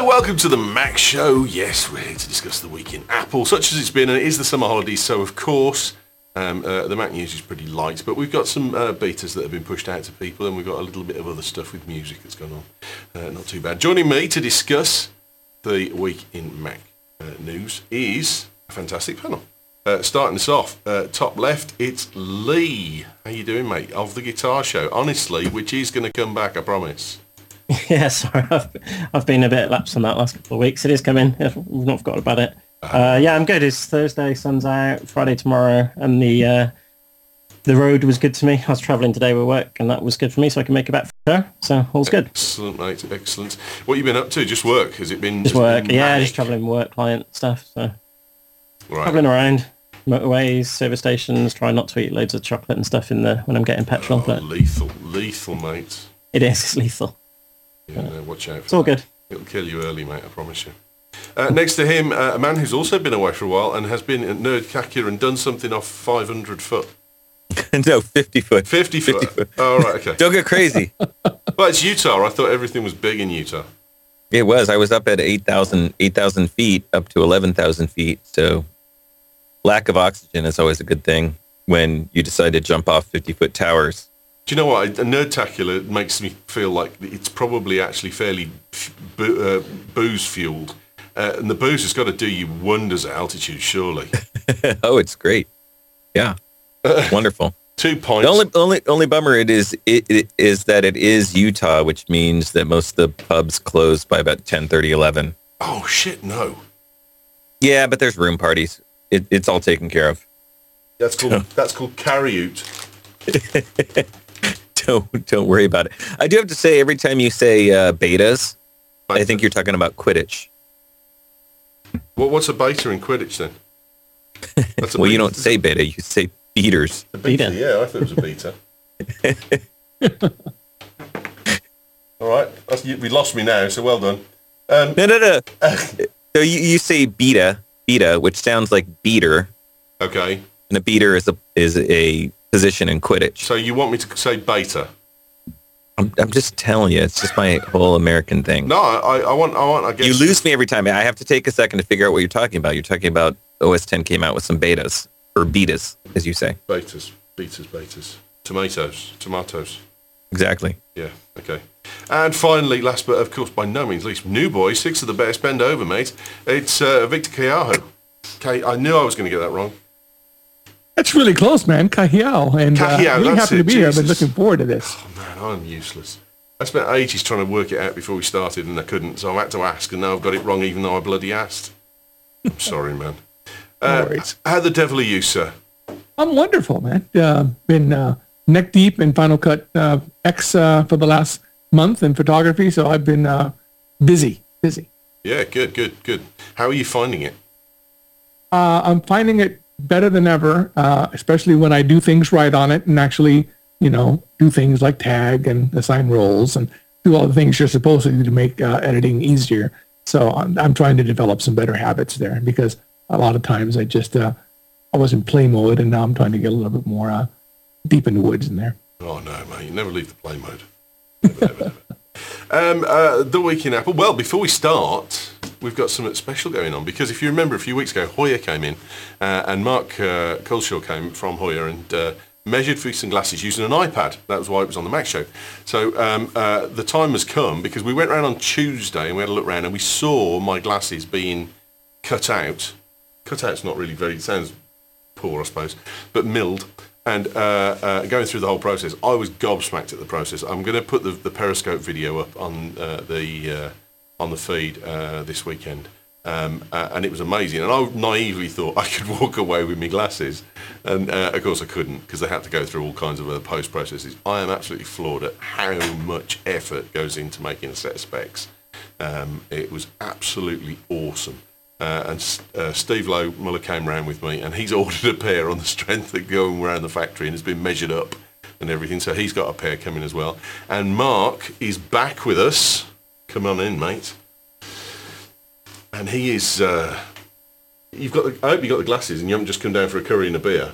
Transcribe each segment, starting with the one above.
Welcome to the Mac Show. Yes, we're here to discuss the week in Apple, such as it's been, and it is the summer holidays, so of course the Mac news is pretty light, but we've got some betas that have been pushed out to people, and we've got a little bit of other stuff with music that's gone on. Not too bad. Joining me to discuss the week in Mac news is a fantastic panel. Starting us off, top left, it's Lee. How you doing, mate? Of the Guitar Show, honestly, which is going to come back, I promise. Yeah, sorry, I've been a bit lapsed on that last couple of weeks. It is coming. We've not forgotten about it. Yeah, I'm good. It's Thursday, sun's out, Friday tomorrow, and the road was good to me. I was travelling today with work, and that was good for me, so I can make it back for the show. So all's good. Excellent, mate. Excellent. What have you been up to? Just work? Has it been? Just work. Yeah, just travelling work, client stuff. So travelling around motorways, service stations, trying not to eat loads of chocolate and stuff when I'm getting petrol. But lethal, mate. It is. It's lethal. Yeah, no, watch out. It's all good. It'll kill you early, mate, I promise you. Next to him, a man who's also been away for a while and has been at Nerdcakia and done something off 500 foot. No, 50 foot. 50 foot. Oh, right, okay. Don't get crazy. Well, it's Utah. I thought everything was big in Utah. It was. I was up at 8,000 feet, up to 11,000 feet. So lack of oxygen is always a good thing when you decide to jump off 50-foot towers. Do you know what? A Nerdtacular makes me feel like it's probably actually fairly booze-fueled. And the booze has got to do you wonders at altitude, surely. Oh, it's great. Yeah. Wonderful. 2 points. The only bummer it is that it is Utah, which means that most of the pubs close by about 10:30, 11. Oh, shit, no. Yeah, but there's room parties. It's all taken care of. That's called carry-out. Don't worry about it. I do have to say, every time you say betas, I think you're talking about Quidditch. What's a beta in Quidditch then? Well, you don't say beta, you say beaters. A beta, yeah, I thought it was a beta. All right, we lost me now, so well done. No. So you say beta, which sounds like beater. Okay. And a beater is a position in Quidditch. So you want me to say beta? I'm just telling you, it's just my whole American thing. No, I want. I guess you lose me every time. I have to take a second to figure out what you're talking about. You're talking about OS 10 came out with some betas, or betas, as you say. Betas. Tomatoes. Exactly. Yeah, okay. And finally, last but of course by no means least, new boy, 6 of the best, bend over, mate. It's Victor Keaho. I knew I was going to get that wrong. That's really close, man. Kahiao. And really happy to be here. I've been looking forward to this. Oh, man, I'm useless. I spent ages trying to work it out before we started, and I couldn't, so I had to ask, and now I've got it wrong, even though I bloody asked. I'm sorry, man. No worries. How the devil are you, sir? I'm wonderful, man. Been neck deep in Final Cut X for the last month in photography, so I've been busy. Yeah, good. How are you finding it? I'm finding it better than ever, especially when I do things right on it and actually, do things like tag and assign roles and do all the things you're supposed to do to make editing easier. So I'm trying to develop some better habits there because a lot of times I was in play mode and now I'm trying to get a little bit more deep in the woods in there. Oh no, mate, you never leave the play mode. Never. The week in Apple. Well, before we start, we've got something special going on because if you remember a few weeks ago, Hoya came in and Mark Culshaw came from Hoya and measured for some glasses using an iPad. That was why it was on the Mac Show. So the time has come because we went around on Tuesday and we had a look around and we saw my glasses being cut out. Cut out's not really very, it sounds poor, I suppose, but milled. And going through the whole process, I was gobsmacked at the process. I'm going to put the Periscope video up on the feed this weekend, and it was amazing. And I naively thought I could walk away with my glasses, and of course I couldn't because they had to go through all kinds of other post processes. I am absolutely floored at how much effort goes into making a set of specs. It was absolutely awesome. And Steve Lowe Muller came round with me and he's ordered a pair on the strength of going around the factory and has been measured up and everything. So he's got a pair coming as well. And Mark is back with us. Come on in, mate. And he is... I hope you got the glasses and you haven't just come down for a curry and a beer.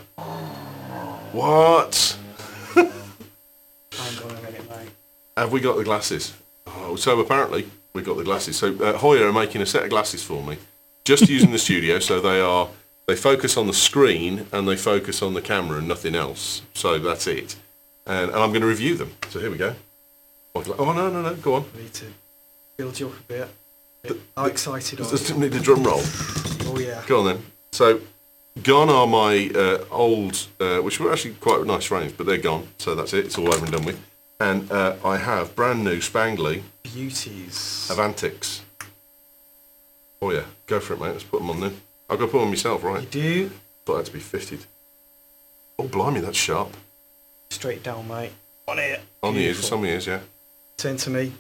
What? I'm going to get it, mate. Have we got the glasses? Oh, so apparently... we got the glasses. So Hoya are making a set of glasses for me, just using the studio. So they focus on the screen and they focus on the camera and nothing else. So that's it. And I'm going to review them. So here we go. Oh, no, go on. I need to build you up a bit. How excited are Just you? need the drum roll. Oh, yeah. Go on then. So gone are my old, which were actually quite nice frames, but they're gone. So that's it. It's all over and done with. And I have brand new Spangly Beauties. Avantics. Oh yeah, go for it, mate. Let's put them on then. I've got to put them on myself, right? You do. Thought I had to be fitted. Oh, blimey, that's sharp. Straight down, mate. On it. On the ears, Beautiful. it's on the ears, yeah. Turn to me.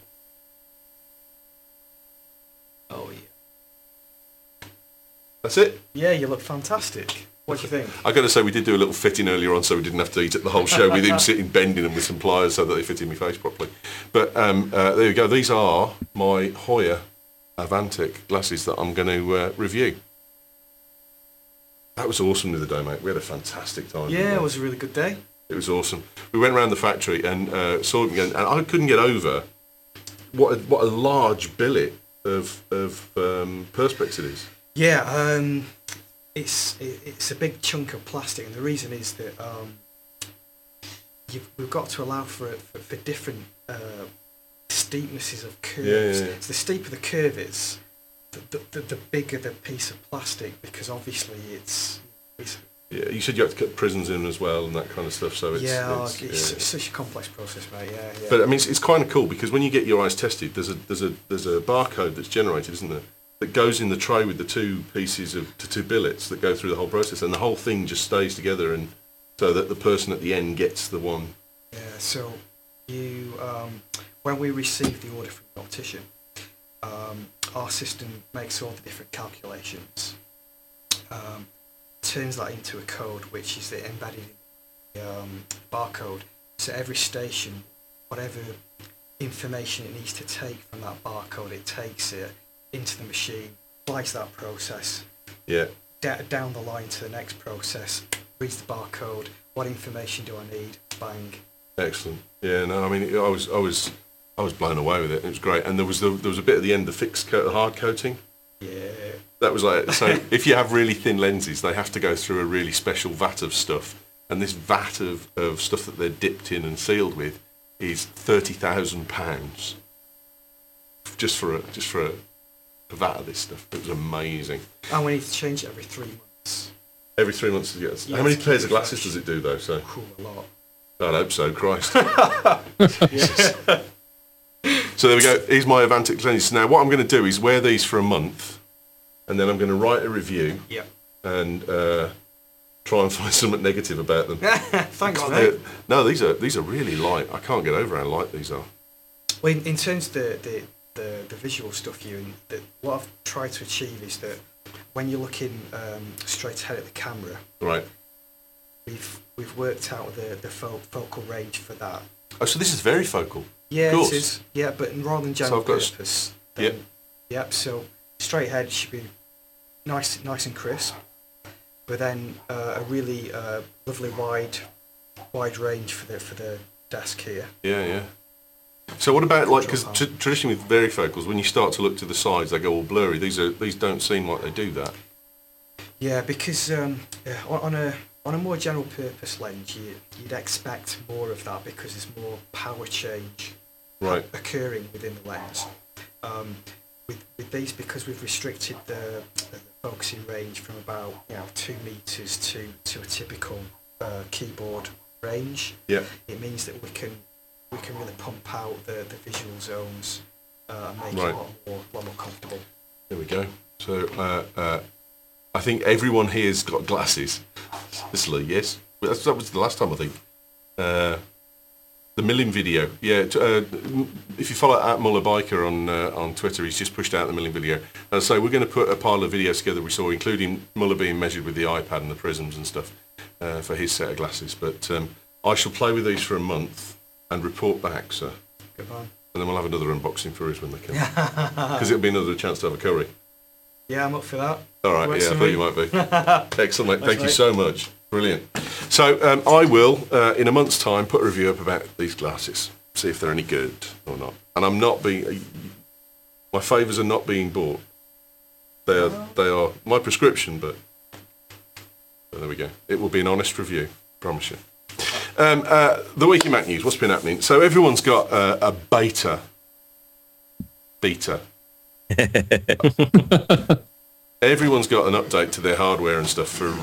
Oh, yeah. That's it. Yeah, you look fantastic. What do you think? I got to say, we did do a little fitting earlier on, so we didn't have to eat it the whole show with him sitting bending them with some pliers so that they fit in my face properly. But there you go. These are my Hoya Avantic glasses that I'm going to review. That was awesome the other day, mate. We had a fantastic time. Yeah, it was a really good day. It was awesome. We went around the factory and saw them again, and I couldn't get over what a large billet of perspex it is. Yeah, it's a big chunk of plastic, and the reason is that we've got to allow for different steepnesses of curves. Yeah. So the steeper the curve is, the bigger the piece of plastic, because obviously it's Yeah, you said you had to cut prisms in as well and that kind of stuff. So it's such a complex process, mate. Yeah. But I mean, it's kind of cool because when you get your eyes tested, there's a barcode that's generated, isn't there? That goes in the tray with the two pieces of two billets that go through the whole process, and the whole thing just stays together, and so that the person at the end gets the one. Yeah. So you, when we receive the order from the optician, our system makes all the different calculations, turns that into a code, which is embedded in the barcode. So every station, whatever information it needs to take from that barcode, it takes it into the machine, applies that process, Yeah. down the line to the next process, reads the barcode, what information do I need, bang. Excellent. Yeah. No, I mean, I was blown away with it. It was great, and there was a bit at the end, the fixed coat, the hard coating. Yeah. That was like, so if you have really thin lenses, they have to go through a really special vat of stuff, and this vat of stuff that they're dipped in and sealed with is £30,000 just for a vat of this stuff. It was amazing. And we need to change it every 3 months. Every 3 months, yes. Yeah, How many to keep pairs it of glasses fresh. does it do though? So Cool, a lot. I hope so. Christ. Yeah. So there we go. Here's my Avantic lenses. Now what I'm going to do is wear these for a month, and then I'm going to write a review Yep. and try and find something negative about them. Thanks, mate. No, these are really light. I can't get over how light these are. Well, in terms of the visual stuff, what I've tried to achieve is that when you're looking straight ahead at the camera, Right. we've worked out the focal range for that. Oh, so this is very focal. Yeah, Of course. it is. Yeah, but rather than general I've got purpose. Yep. Yep. So straight ahead should be nice and crisp, but then a really lovely wide range for the desk here. Yeah. So what about like, because Control panel. traditionally with varifocals, when you start to look to the sides, they go all blurry. These don't seem like they do that. Yeah, because on a more general purpose lens, you'd expect more of that because there's more power change Right. occurring within the lens. With these, because we've restricted the focusing range from about 2 meters to a typical keyboard range, Yeah. it means that we can really pump out the visual zones and make Right. it a lot more comfortable. There we go. So I think everyone here's got glasses. This is Lee, yes. That was the last time, I think. The milling video. Yeah. If you follow @Muller Biker on Twitter, he's just pushed out the milling video. So we're going to put a pile of videos together we saw, including Muller being measured with the iPad and the prisms and stuff for his set of glasses. But I shall play with these for a month and report back, sir. Good man. And then we'll have another unboxing for us when they come. Because it'll be another chance to have a curry. Yeah, I'm up for that. All right, Works yeah, I for thought me. you might be. Excellent, mate. Thank you mate. so much. Brilliant. So I will, in a month's time, put a review up about these glasses, see if they're any good or not. And I'm not being My favours are not being bought. They are my prescription, but there we go. It will be an honest review, promise you. The Week in Mac News, what's been happening? So everyone's got a beta. Everyone's got an update to their hardware and stuff for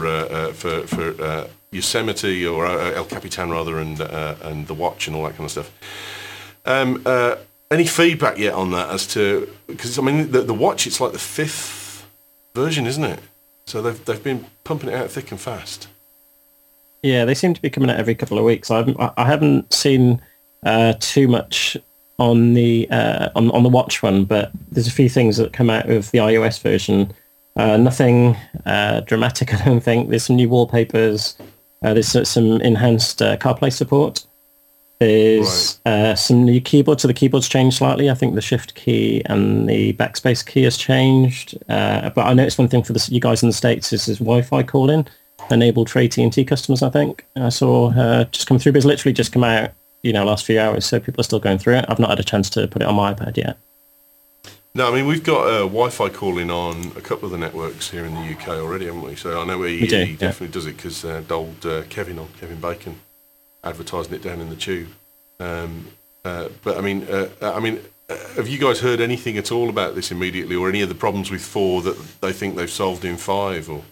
Yosemite or El Capitan rather, and the watch and all that kind of stuff. Any feedback yet on that as to, because I mean the watch, it's like the 5th version, isn't it? So they've been pumping it out thick and fast. Yeah, they seem to be coming out every couple of weeks. I haven't seen too much on the watch one, but there's a few things that come out of the iOS version. Nothing dramatic, I don't think. There's some new wallpapers. There's some enhanced CarPlay support. There's some new keyboards. So the keyboard's changed slightly. I think the Shift key and the backspace key has changed. But I noticed one thing for you guys in the States is this Wi-Fi calling enabled for AT&T customers, I think. I saw just come through, but it's literally just come out, last few hours. So people are still going through it. I've not had a chance to put it on my iPad yet. No, I mean, we've got Wi-Fi calling on a couple of the networks here in the UK already, haven't we? So I know he definitely does it because old Kevin Bacon advertising it down in the tube. But I mean, have you guys heard anything at all about this immediately, or any of the problems with 4 that they think they've solved in 5? Or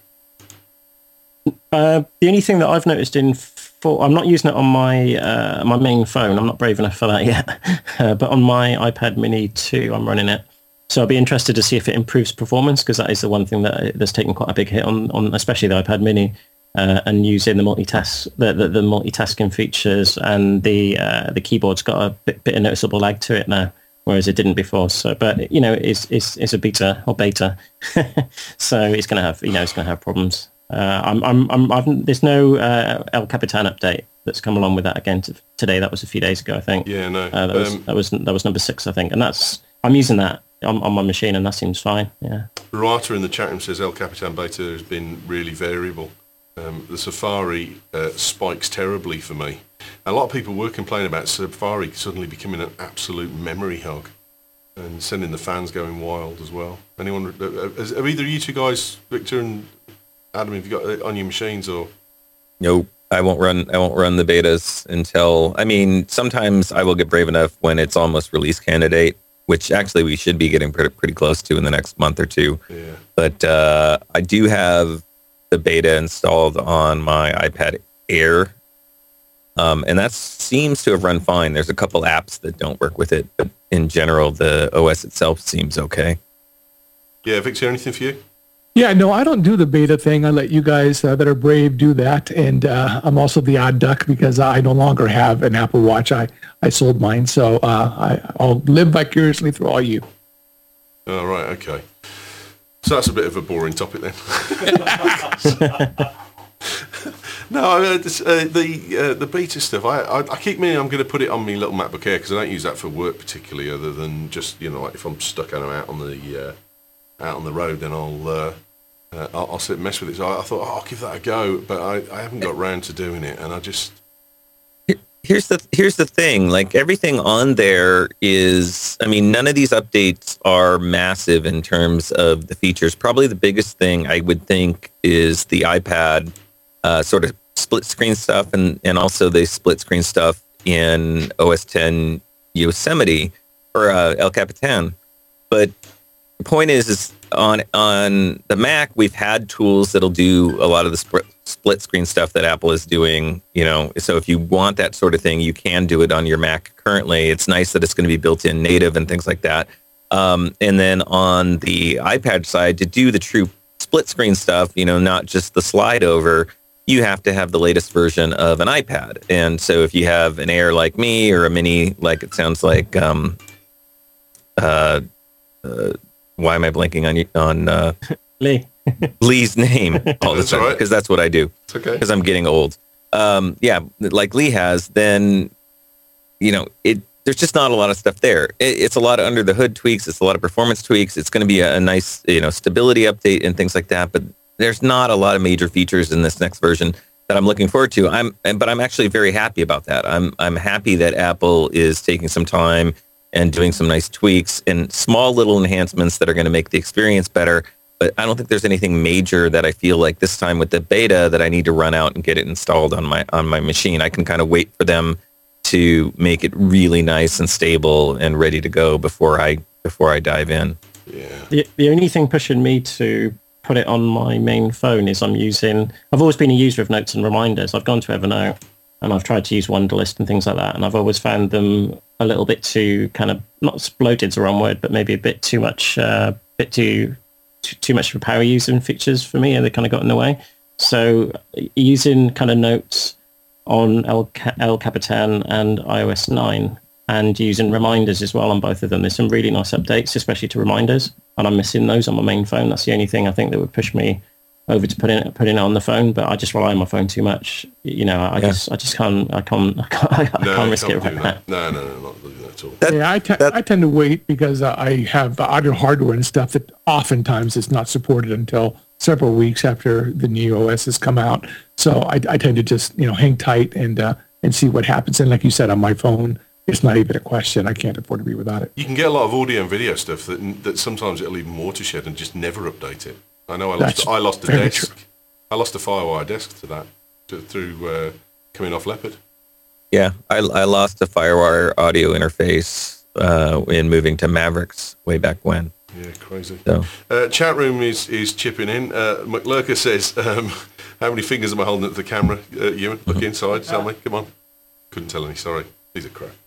the only thing that I've noticed in 4, I'm not using it on my my main phone. I'm not brave enough for that yet. But on my iPad Mini 2, I'm running it. So I'll be interested to see if it improves performance, because that is the one thing that's taken quite a big hit on especially the iPad Mini, and using the multitasking features, and the keyboard's got a bit of noticeable lag to it now, whereas it didn't before. So, but it's a beta, so it's going to have it's going to have problems. There's no El Capitan update that's come along with that again today. That was a few days ago, I think. Yeah, no. That was number 6, I think, and I'm using that on my machine, and that seems fine. Yeah. Ruata in the chat room says El Capitan beta has been really variable. The Safari spikes terribly for me. A lot of people were complaining about Safari suddenly becoming an absolute memory hog and sending the fans going wild as well. Anyone? Have either of you two guys, Victor and Adam, have you got it on your machines or? Nope. I won't run the betas until, sometimes I will get brave enough when it's almost release candidate, which actually we should be getting pretty close to in the next month or two. Yeah. But I do have the beta installed on my iPad Air, and that seems to have run fine. There's a couple apps that don't work with it, but in general, the OS itself seems okay. Yeah, Victor, anything for you? Yeah, no, I don't do the beta thing. I let you guys that are brave do that. And I'm also the odd duck because I no longer have an Apple Watch. I sold mine. So I'll live vicariously through all you. Oh, right, okay. So that's a bit of a boring topic then. No, the beta stuff, I keep meaning I'm going to put it on my little MacBook Air because I don't use that for work particularly, other than just, like if I'm stuck out on the road, then I'll sit and mess with it. So I thought, I'll give that a go, but I haven't got round to doing it, and I just... Here's the thing, like everything on there is, none of these updates are massive in terms of the features. Probably the biggest thing I would think is the iPad sort of split screen stuff, and also the split screen stuff in OS X Yosemite or El Capitan. But the point is on the Mac, we've had tools that'll do a lot of the split screen stuff that Apple is doing, so if you want that sort of thing, you can do it on your Mac currently. It's nice that it's going to be built in native and things like that. And then on the iPad side, to do the true split screen stuff, not just the slide over, you have to have the latest version of an iPad. And so if you have an Air like me or a Mini, like it sounds like, why am I blanking on Lee? Lee's name all the time, because that's what I do. It's okay. Because I'm getting old. Like Lee has, then, there's just not a lot of stuff there. It's a lot of under the hood tweaks. It's a lot of performance tweaks. It's going to be a nice, stability update and things like that. But there's not a lot of major features in this next version that I'm looking forward to. But I'm actually very happy about that. I'm happy that Apple is taking some time and doing some nice tweaks and small little enhancements that are going to make the experience better. But I don't think there's anything major that I feel like this time with the beta that I need to run out and get it installed on my machine. I can kind of wait for them to make it really nice and stable and ready to go before I dive in. Yeah. The only thing pushing me to put it on my main phone is I've always been a user of notes and reminders. I've gone to Evernote and I've tried to use Wunderlist and things like that, and I've always found them a little bit too kind of, not bloated's the wrong word, but maybe a bit too much, too much for power using features for me, and they kind of got in the way. So using kind of notes on El Capitan and iOS 9 and using reminders as well on both of them, there's some really nice updates, especially to reminders, and I'm missing those on my main phone. That's the only thing I think that would push me over to putting it on the phone, but I just rely on my phone too much. You know, I just can't risk it right now. No, not doing that at all. Yeah, I tend to wait because I have audio hardware and stuff that oftentimes is not supported until several weeks after the new OS has come out. So I tend to just hang tight and see what happens. And like you said, on my phone, it's not even a question. I can't afford to be without it. You can get a lot of audio and video stuff that sometimes it'll leave more watershed and just never update it. I know I lost a desk. True. I lost a FireWire desk to that through coming off Leopard. Yeah, I lost a FireWire audio interface in moving to Mavericks way back when. Yeah, crazy. So. Chat room is chipping in. McLurker says, how many fingers am I holding at the camera? Ewan, look inside, tell me. Come on. Couldn't tell any, sorry. These are crap.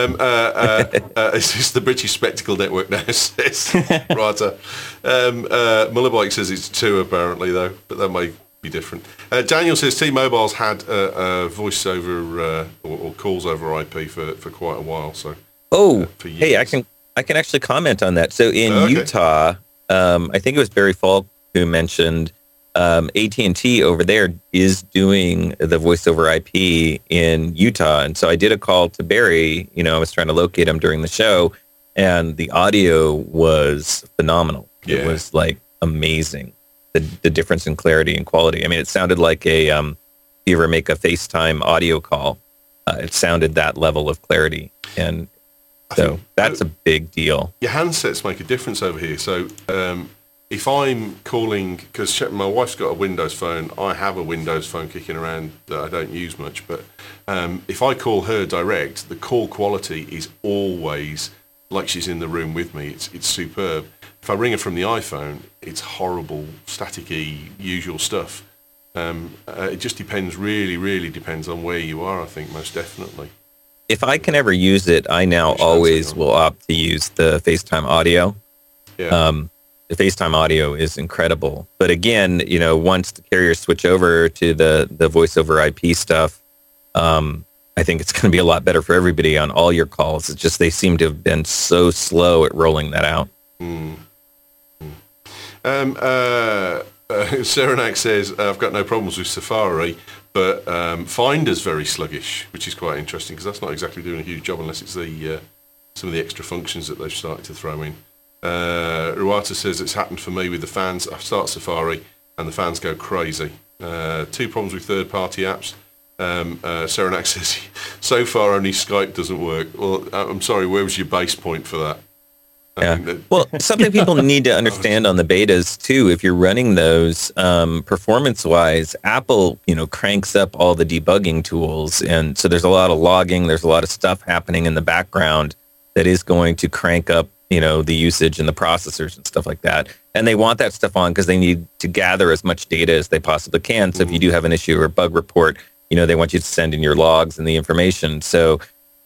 It's just the British Spectacle Network now says. Right. Mullerbike says it's 2 apparently, though, but that may be different. Daniel says T-Mobile's had voice over or calls over IP for quite a while. So. Hey, I can actually comment on that. So in Utah, I think it was Barry Falk who mentioned AT&T over there is doing the voice over IP in Utah. And so I did a call to Barry, I was trying to locate him during the show, and the audio was phenomenal. Yeah. It was like amazing. The difference in clarity and quality. I mean, it sounded like if you ever make a FaceTime audio call, it sounded that level of clarity. And so that's a big deal. Your handsets make a difference over here. So, if I'm calling, because my wife's got a Windows phone, I have a Windows phone kicking around that I don't use much, but if I call her direct, the call quality is always like she's in the room with me. It's superb. If I ring her from the iPhone, it's horrible, staticky, usual stuff. It just depends, really depends on where you are, I think, most definitely. If I can ever use it, I now always will opt to use the FaceTime audio. Yeah. The FaceTime audio is incredible. But again, once the carriers switch over to the voice over IP stuff, I think it's going to be a lot better for everybody on all your calls. It's just they seem to have been so slow at rolling that out. Serenak says, I've got no problems with Safari, but Finder's very sluggish, which is quite interesting because that's not exactly doing a huge job unless it's some of the extra functions that they've started to throw in. Ruata says it's happened for me with the fans. I start Safari and the fans go crazy. 2 problems with third-party apps. Serenak says, so far only Skype doesn't work. Well, I'm sorry, where was your base point for that? Yeah. Well, something people need to understand on the betas too, if you're running those performance-wise, Apple, cranks up all the debugging tools. And so there's a lot of logging. There's a lot of stuff happening in the background that is going to crank up the usage and the processors and stuff like that. And they want that stuff on because they need to gather as much data as they possibly can. So if you do have an issue or a bug report, they want you to send in your logs and the information. So,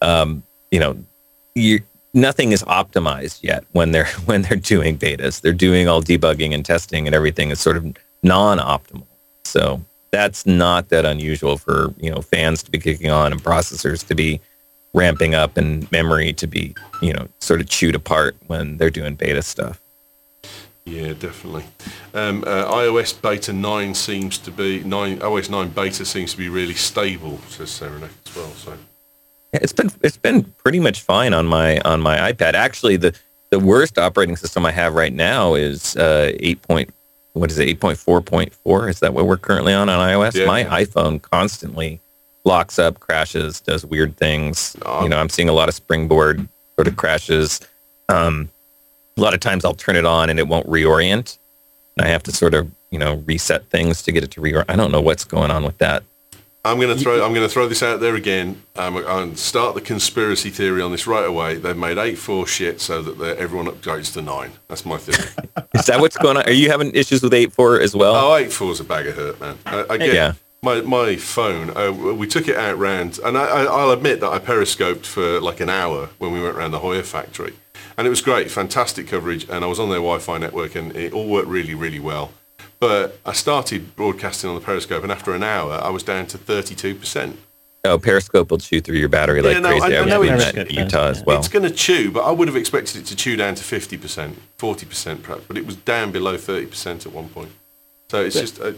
nothing is optimized yet when they're doing betas. They're doing all debugging and testing, and everything is sort of non-optimal. So that's not that unusual for fans to be kicking on and processors to be ramping up and memory to be, sort of chewed apart when they're doing beta stuff. Yeah, definitely. iOS beta 9 seems to be, OS 9 beta seems to be really stable, says Serenak as well. So yeah, it's been pretty much fine on my iPad. Actually, the worst operating system I have right now is 8.4.4? Is that what we're currently on iOS? Yeah. My iPhone constantly locks up, crashes, does weird things. I'm seeing a lot of Springboard sort of crashes. A lot of times I'll turn it on and it won't reorient. I have to sort of, reset things to get it to reorient. I don't know what's going on with that. I'm going to throw this out there again. And start the conspiracy theory on this right away. They've made 8.4 shit so that everyone upgrades to 9. That's my theory. Is that what's going on? Are you having issues with 8.4 as well? Oh, 8.4 is a bag of hurt, man. Again, my phone. We took it out round, and I'll admit that I periscoped for like an hour when we went around the Hoya factory, and it was great, fantastic coverage, and I was on their Wi-Fi network, and it all worked really, really well. But I started broadcasting on the Periscope, and after an hour, I was down to 32%. Oh, Periscope will chew through your battery like crazy. I know that in Utah as well. It's going to chew, but I would have expected it to chew down to 50%, 40% perhaps, but it was down below 30% at one point. So it's just, I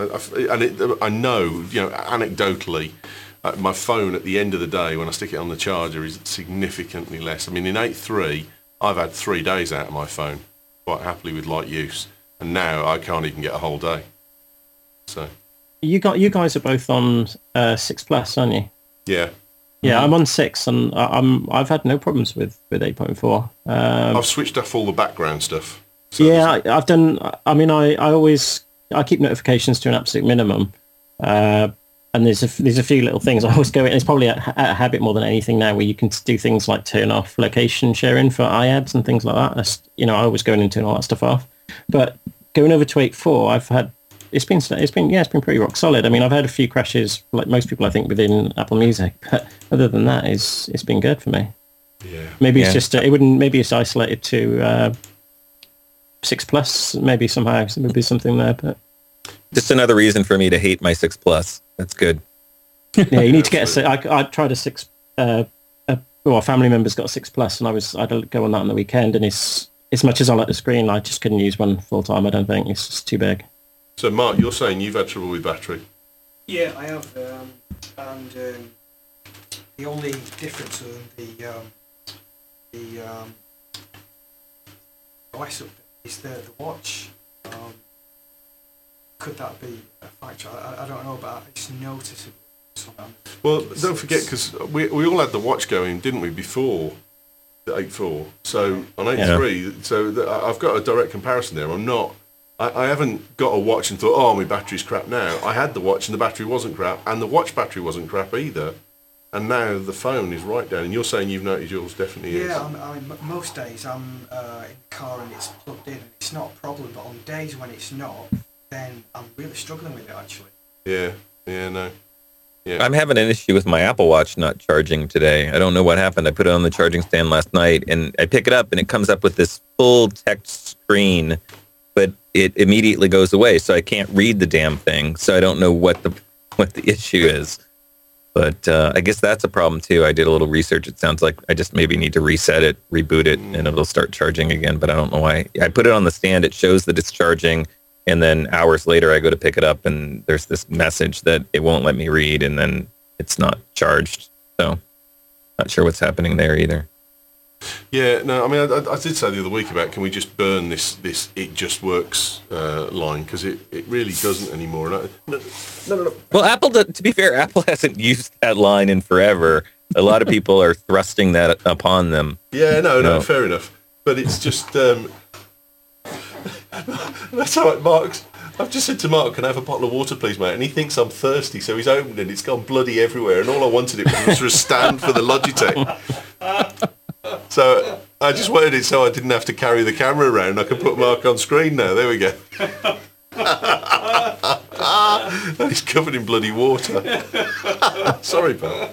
know, anecdotally, my phone at the end of the day, when I stick it on the charger, is significantly less. I mean, in 8.3, I've had 3 days out of my phone quite happily with light use. And now I can't even get a whole day. So you guys are both on 6 Plus, aren't you? Yeah. Yeah, I'm on 6, and I've had no problems with 8.4. I've switched off all the background stuff. So yeah, I've done. I mean, I keep notifications to an absolute minimum, and there's a few little things I always go in. It's probably a habit more than anything now, where you can do things like turn off location sharing for iAds and things like that. That's, I always go in and turn all that stuff off. But going over to 8.4, it's been pretty rock solid. I mean, I've had a few crashes, like most people, I think, within Apple Music, but other than that, it's been good for me. Yeah. Maybe it's just maybe it's isolated to 6 Plus. Maybe somehow there would be something there, but just another reason for me to hate my 6 Plus. That's good. Yeah, you need to get I tried a 6. A family member's got a 6 Plus, and I'd go on that on the weekend, and it's. As much as I like the screen, I just couldn't use one full time. I don't think it's just too big. So, Mark, you're saying you've had trouble with battery? Yeah, I have, and the only difference in the OS update is the watch. Could that be a factor? I don't know, but it's noticeable. Well, don't forget, because we all had the watch going, didn't we, before 8.4, so on 8.3, so I've got a direct comparison there. I haven't got a watch and thought, oh, my battery's crap now. I had the watch and the battery wasn't crap, and the watch battery wasn't crap either, and now the phone is right down, and you're saying you've noticed yours definitely is. Yeah, I mean, most days I'm in the car and it's plugged in, and it's not a problem, but on days when it's not, then I'm really struggling with it, actually. Yeah, no. Yeah. I'm having an issue with my Apple Watch not charging today. I don't know what happened. I put it on the charging stand last night, and I pick it up, and it comes up with this full text screen, but it immediately goes away, so I can't read the damn thing. So I don't know what the issue is. But I guess that's a problem too. I did a little research. It sounds like I just maybe need to reset it, reboot it, and it'll start charging again. But I don't know why. I put it on the stand. It shows that it's charging. And then hours later, I go to pick it up, and there's this message that it won't let me read, and then it's not charged. So, not sure what's happening there either. Yeah, no, I mean, I did say the other week about, can we just burn this it just works line, because it really doesn't anymore. No. Well, Apple, to be fair, Apple hasn't used that line in forever. A lot of people are thrusting that upon them. Yeah, no, fair enough. But it's just... That's all right, Mark. I've just said to Mark, can I have a bottle of water, please, mate? And he thinks I'm thirsty, so he's opened it, and it's gone bloody everywhere, and all I wanted it was for a stand for the Logitech. So I just wanted it so I didn't have to carry the camera around. I can put Mark on screen now. There we go. He's covered in bloody water. Sorry, pal.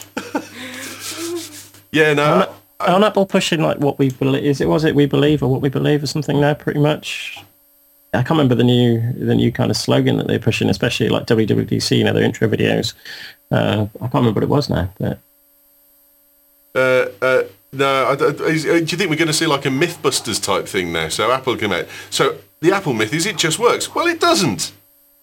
Yeah, no... Aren't Apple pushing like what we believe? Was it we believe or what we believe or something now? Pretty much. I can't remember the new kind of slogan that they're pushing, especially like WWDC. Their intro videos. I can't remember what it was now. But no, do you think we're going to see like a MythBusters type thing now? So Apple came out. So the Apple myth is it just works. Well, it doesn't.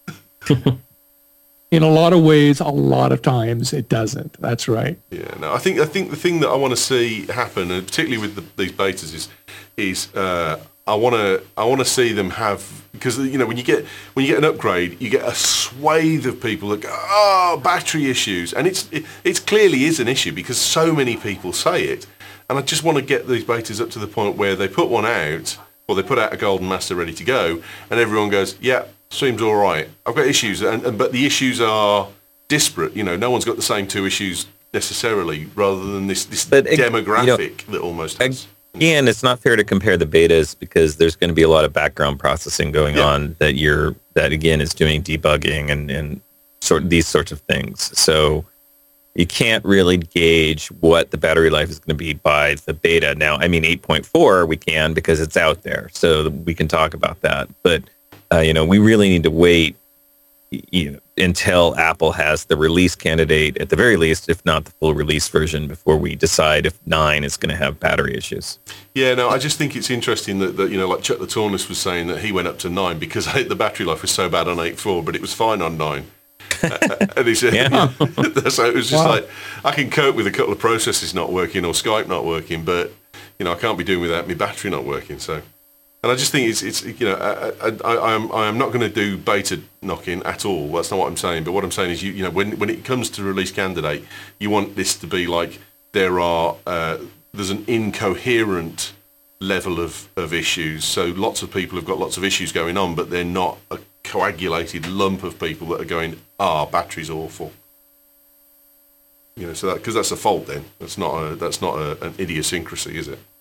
In a lot of ways, a lot of times it doesn't. That's right. Yeah, no, I think the thing that I want to see happen, and particularly with these betas, is I want to see them have, because when you get an upgrade, you get a swathe of people that go, oh, battery issues, and it clearly is an issue because so many people say it, And I just want to get these betas up to the point where they put one out, or they put out a Golden Master ready to go, and everyone goes, yeah, seems all right. I've got issues, but the issues are disparate. No one's got the same 2 issues necessarily, rather than this demographic that almost has. Again, it's not fair to compare the betas because there's going to be a lot of background processing going on that again is doing debugging and these sorts of things. So you can't really gauge what the battery life is going to be by the beta. Now, I mean, 8.4 we can because it's out there, so we can talk about that. But we really need to wait until Apple has the release candidate at the very least, if not the full release version, before we decide if 9 is going to have battery issues. Yeah, no, I just think it's interesting that like Chuck the Taunus was saying that he went up to 9 because the battery life was so bad on 8.4, but it was fine on 9. And he said, so it was just like, I can cope with a couple of processes not working or Skype not working, but I can't be doing without my battery not working. So, and I just think it's I am not going to do beta knocking at all. That's not what I'm saying. But what I'm saying is, when it comes to release candidate, you want this to be like there's an incoherent level of issues. So lots of people have got lots of issues going on, but they're not a coagulated lump of people that are going, battery's awful. So that, because that's a fault then. That's not an idiosyncrasy, is it?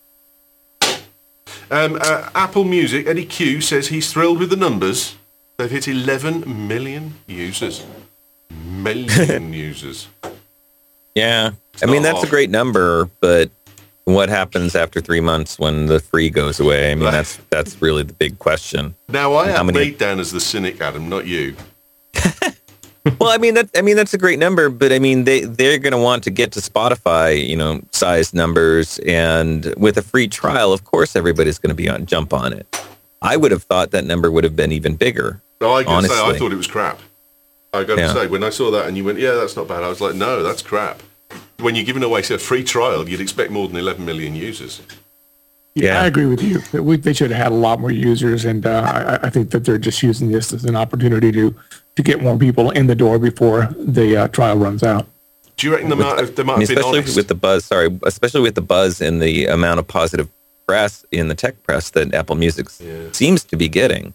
Apple Music, Eddie Q says he's thrilled with the numbers. They've hit 11 million users. Users. Yeah. I mean, that's a great number, but what happens after 3 months when the free goes away? I mean, that's really the big question. Now, I have me down as the cynic, Adam, not you. Well, I mean that's a great number, but I mean they're going to want to get to Spotify, size numbers, and with a free trial, of course, everybody's going to be jump on it. I would have thought that number would have been even bigger. No, I got to say, I thought it was crap. I got to say, when I saw that and you went, yeah, that's not bad, I was like, no, that's crap. When you're giving away a free trial, you'd expect more than 11 million users. Yeah, I agree with you. They should have had a lot more users, and I think that they're just using this as an opportunity to get more people in the door before the trial runs out. Do you reckon they might have been honest? Especially with the buzz and the amount of positive press in the tech press that Apple Music seems to be getting.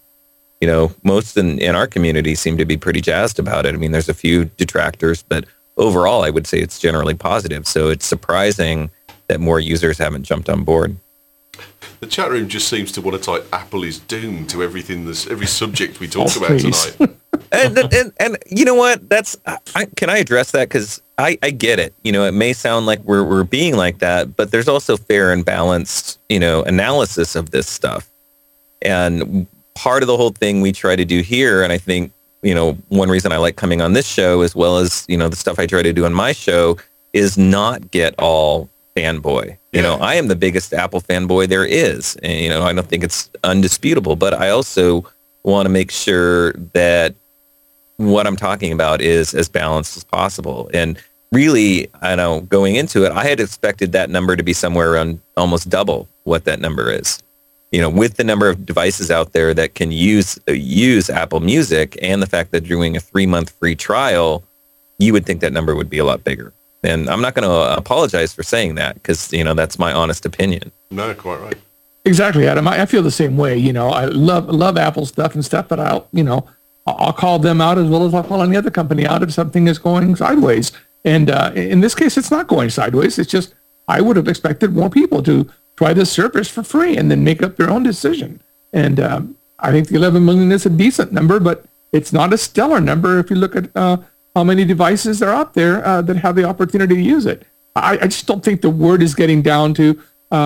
Most in our community seem to be pretty jazzed about it. I mean, there's a few detractors, but overall, I would say it's generally positive. So it's surprising that more users haven't jumped on board. The chat room just seems to want to type Apple is doomed to everything, every subject we talk about tonight. and you know what? Can I address that? Because I get it. It may sound like we're being like that, but there's also fair and balanced, analysis of this stuff. And part of the whole thing we try to do here, and I think, one reason I like coming on this show, as well as, the stuff I try to do on my show, is not get all fanboy. I am the biggest Apple fanboy there is. And, I don't think it's undisputable, but I also want to make sure that what I'm talking about is as balanced as possible. And really, going into it, I had expected that number to be somewhere around almost double what that number is. With the number of devices out there that can use Apple Music and the fact that they're doing a 3-month free trial, you would think that number would be a lot bigger. And I'm not going to apologize for saying that because, that's my honest opinion. No, quite right. Exactly, Adam. I feel the same way. I love Apple stuff and stuff, but I'll call them out as well as I'll call any other company out if something is going sideways. And in this case, it's not going sideways. It's just I would have expected more people to try this service for free and then make up their own decision. And I think the 11 million is a decent number, but it's not a stellar number if you look at how many devices are out there that have the opportunity to use it. I just don't think the word is getting down to,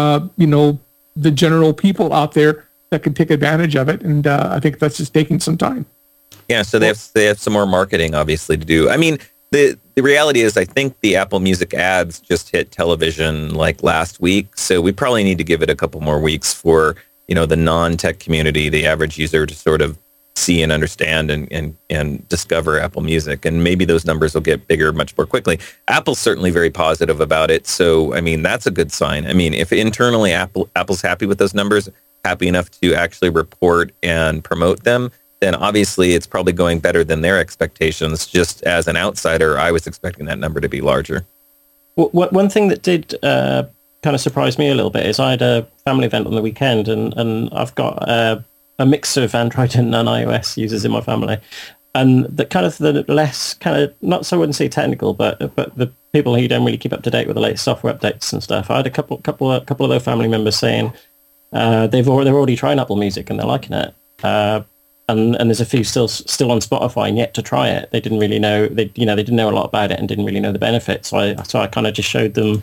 the general people out there that can take advantage of it. And I think that's just taking some time. Yeah, so they have some more marketing, obviously, to do. I mean, the reality is I think the Apple Music ads just hit television like last week. So we probably need to give it a couple more weeks for, the non-tech community, the average user to sort of see and understand and discover Apple Music. And maybe those numbers will get bigger much more quickly. Apple's certainly very positive about it. So, I mean, that's a good sign. I mean, if internally Apple's happy with those numbers, happy enough to actually report and promote them, then obviously it's probably going better than their expectations. Just as an outsider, I was expecting that number to be larger. One thing that did kind of surprised me a little bit is I had a family event on the weekend, and I've got a mix of Android and non-iOS users in my family. And the kind of the less kind of, not so I wouldn't say technical, but the people who don't really keep up to date with the latest software updates and stuff. I had a couple of those family members saying they're already trying Apple Music and they're liking it. And there's a few still on Spotify and yet to try it. They didn't really know they didn't know a lot about it and didn't really know the benefits. So I kind of just showed them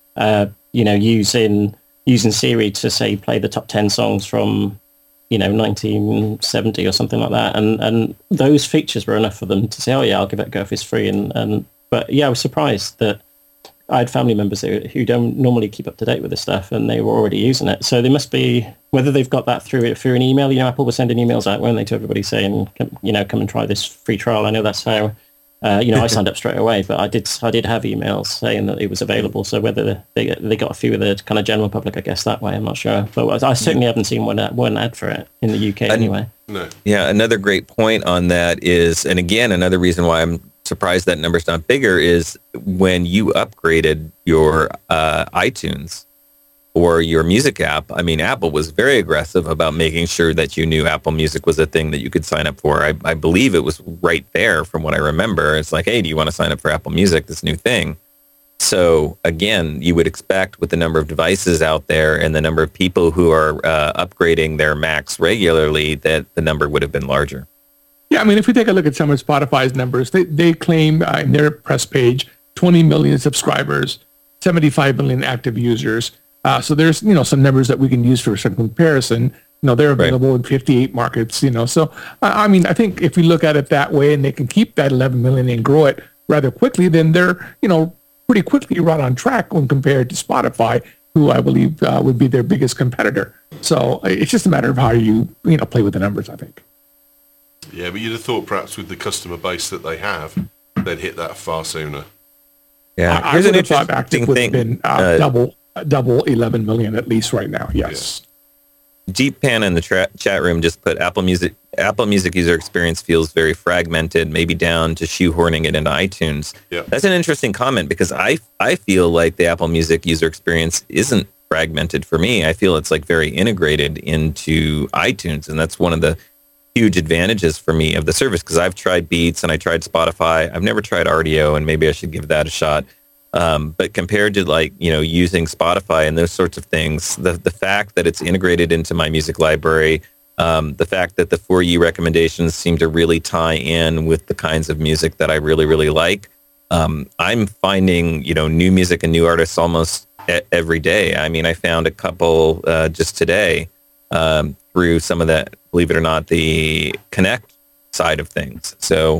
using Siri to say play the top 10 songs from 1970 or something like that, and those features were enough for them to say, oh yeah, I'll give it a go if it's free. But yeah, I was surprised that I had family members who don't normally keep up to date with this stuff, and they were already using it. So they must be, whether they've got that through an email. Apple was sending emails out, weren't they, to everybody saying, come and try this free trial. I know that's how. I signed up straight away, but I did have emails saying that it was available. So whether they got a few of the kind of general public, I guess that way, I'm not sure. But I certainly haven't seen one ad for it in the UK anyway. No. Yeah, another great point on that is, and again, another reason why I'm surprised that number's not bigger is when you upgraded your iTunes or your music app. I mean, Apple was very aggressive about making sure that you knew Apple Music was a thing that you could sign up for. I believe it was right there from what I remember. It's like, hey, do you want to sign up for Apple Music, this new thing? So again, you would expect with the number of devices out there and the number of people who are upgrading their Macs regularly that the number would have been larger. Yeah, I mean, if we take a look at some of Spotify's numbers, they claim in their press page 20 million subscribers, 75 million active users. So there's, some numbers that we can use for some comparison. They're available in 58 markets, So, I mean, I think if we look at it that way and they can keep that 11 million and grow it rather quickly, then they're, pretty quickly right on track when compared to Spotify, who I believe would be their biggest competitor. So it's just a matter of how you play with the numbers, I think. Yeah, but you'd have thought perhaps with the customer base that they have, they'd hit that far sooner. Yeah, I would have thought Active would have been double 11 million at least right now. Yes. Yeah. Deep Pan in the chat room just put Apple Music user experience feels very fragmented, maybe down to shoehorning it into iTunes. Yeah. That's an interesting comment because I feel like the Apple Music user experience isn't fragmented for me. I feel it's like very integrated into iTunes, and that's one of the huge advantages for me of the service because I've tried Beats and I tried Spotify. I've never tried RDO, and maybe I should give that a shot. But compared to using Spotify and those sorts of things, the fact that it's integrated into my music library, the fact that the For You recommendations seem to really tie in with the kinds of music that I really, really like. I'm finding, new music and new artists almost every day. I mean, I found a couple just today through some of that, believe it or not, the Connect side of things. So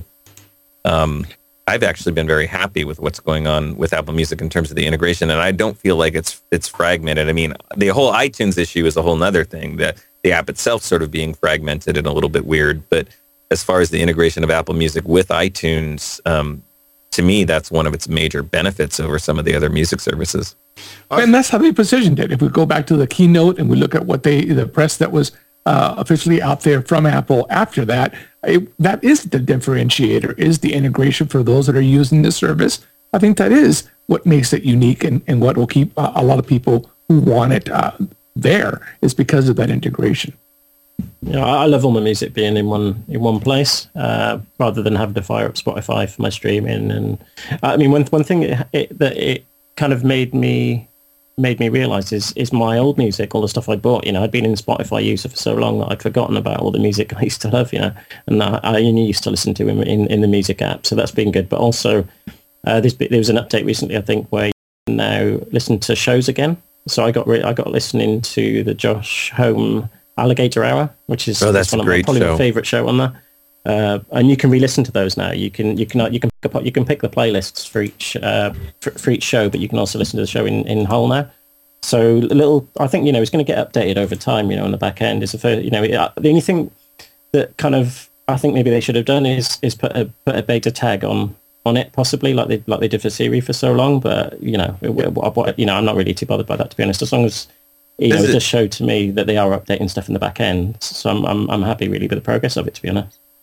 I've actually been very happy with what's going on with Apple Music in terms of the integration, and I don't feel like it's fragmented. I mean, the whole iTunes issue is a whole nother thing, that the app itself sort of being fragmented and a little bit weird. But as far as the integration of Apple Music with iTunes, to me, that's one of its major benefits over some of the other music services. And that's how they positioned it. If we go back to the keynote and we look at what the press that was officially out there from Apple after that, that is the differentiator, is the integration for those that are using the service. I think that is what makes it unique and what will keep a lot of people who want it there, is because of that integration. Yeah, I love all my music being in one place rather than having to fire up Spotify for my streaming. And I mean, one thing that it kind of made me realize is my old music, all the stuff I bought. I'd been in Spotify user for so long that I'd forgotten about all the music I used to love. And I only used to listen to in the music app, so that's been good. But also, there was an update recently, I think, where you can now listen to shows again. So I got listening to the Josh Home Alligator Hour, which is that's one of probably my favorite show on there. And you can re-listen to those now. You can pick the playlists for each show, but you can also listen to the show in whole now. So I think it's going to get updated over time. On the back end is the only thing that kind of I think maybe they should have done is put a beta tag on it, possibly like they did for Siri for so long. But I'm not really too bothered by that, to be honest. As long as it just showed to me that they are updating stuff in the back end, so I'm happy really with the progress of it, to be honest.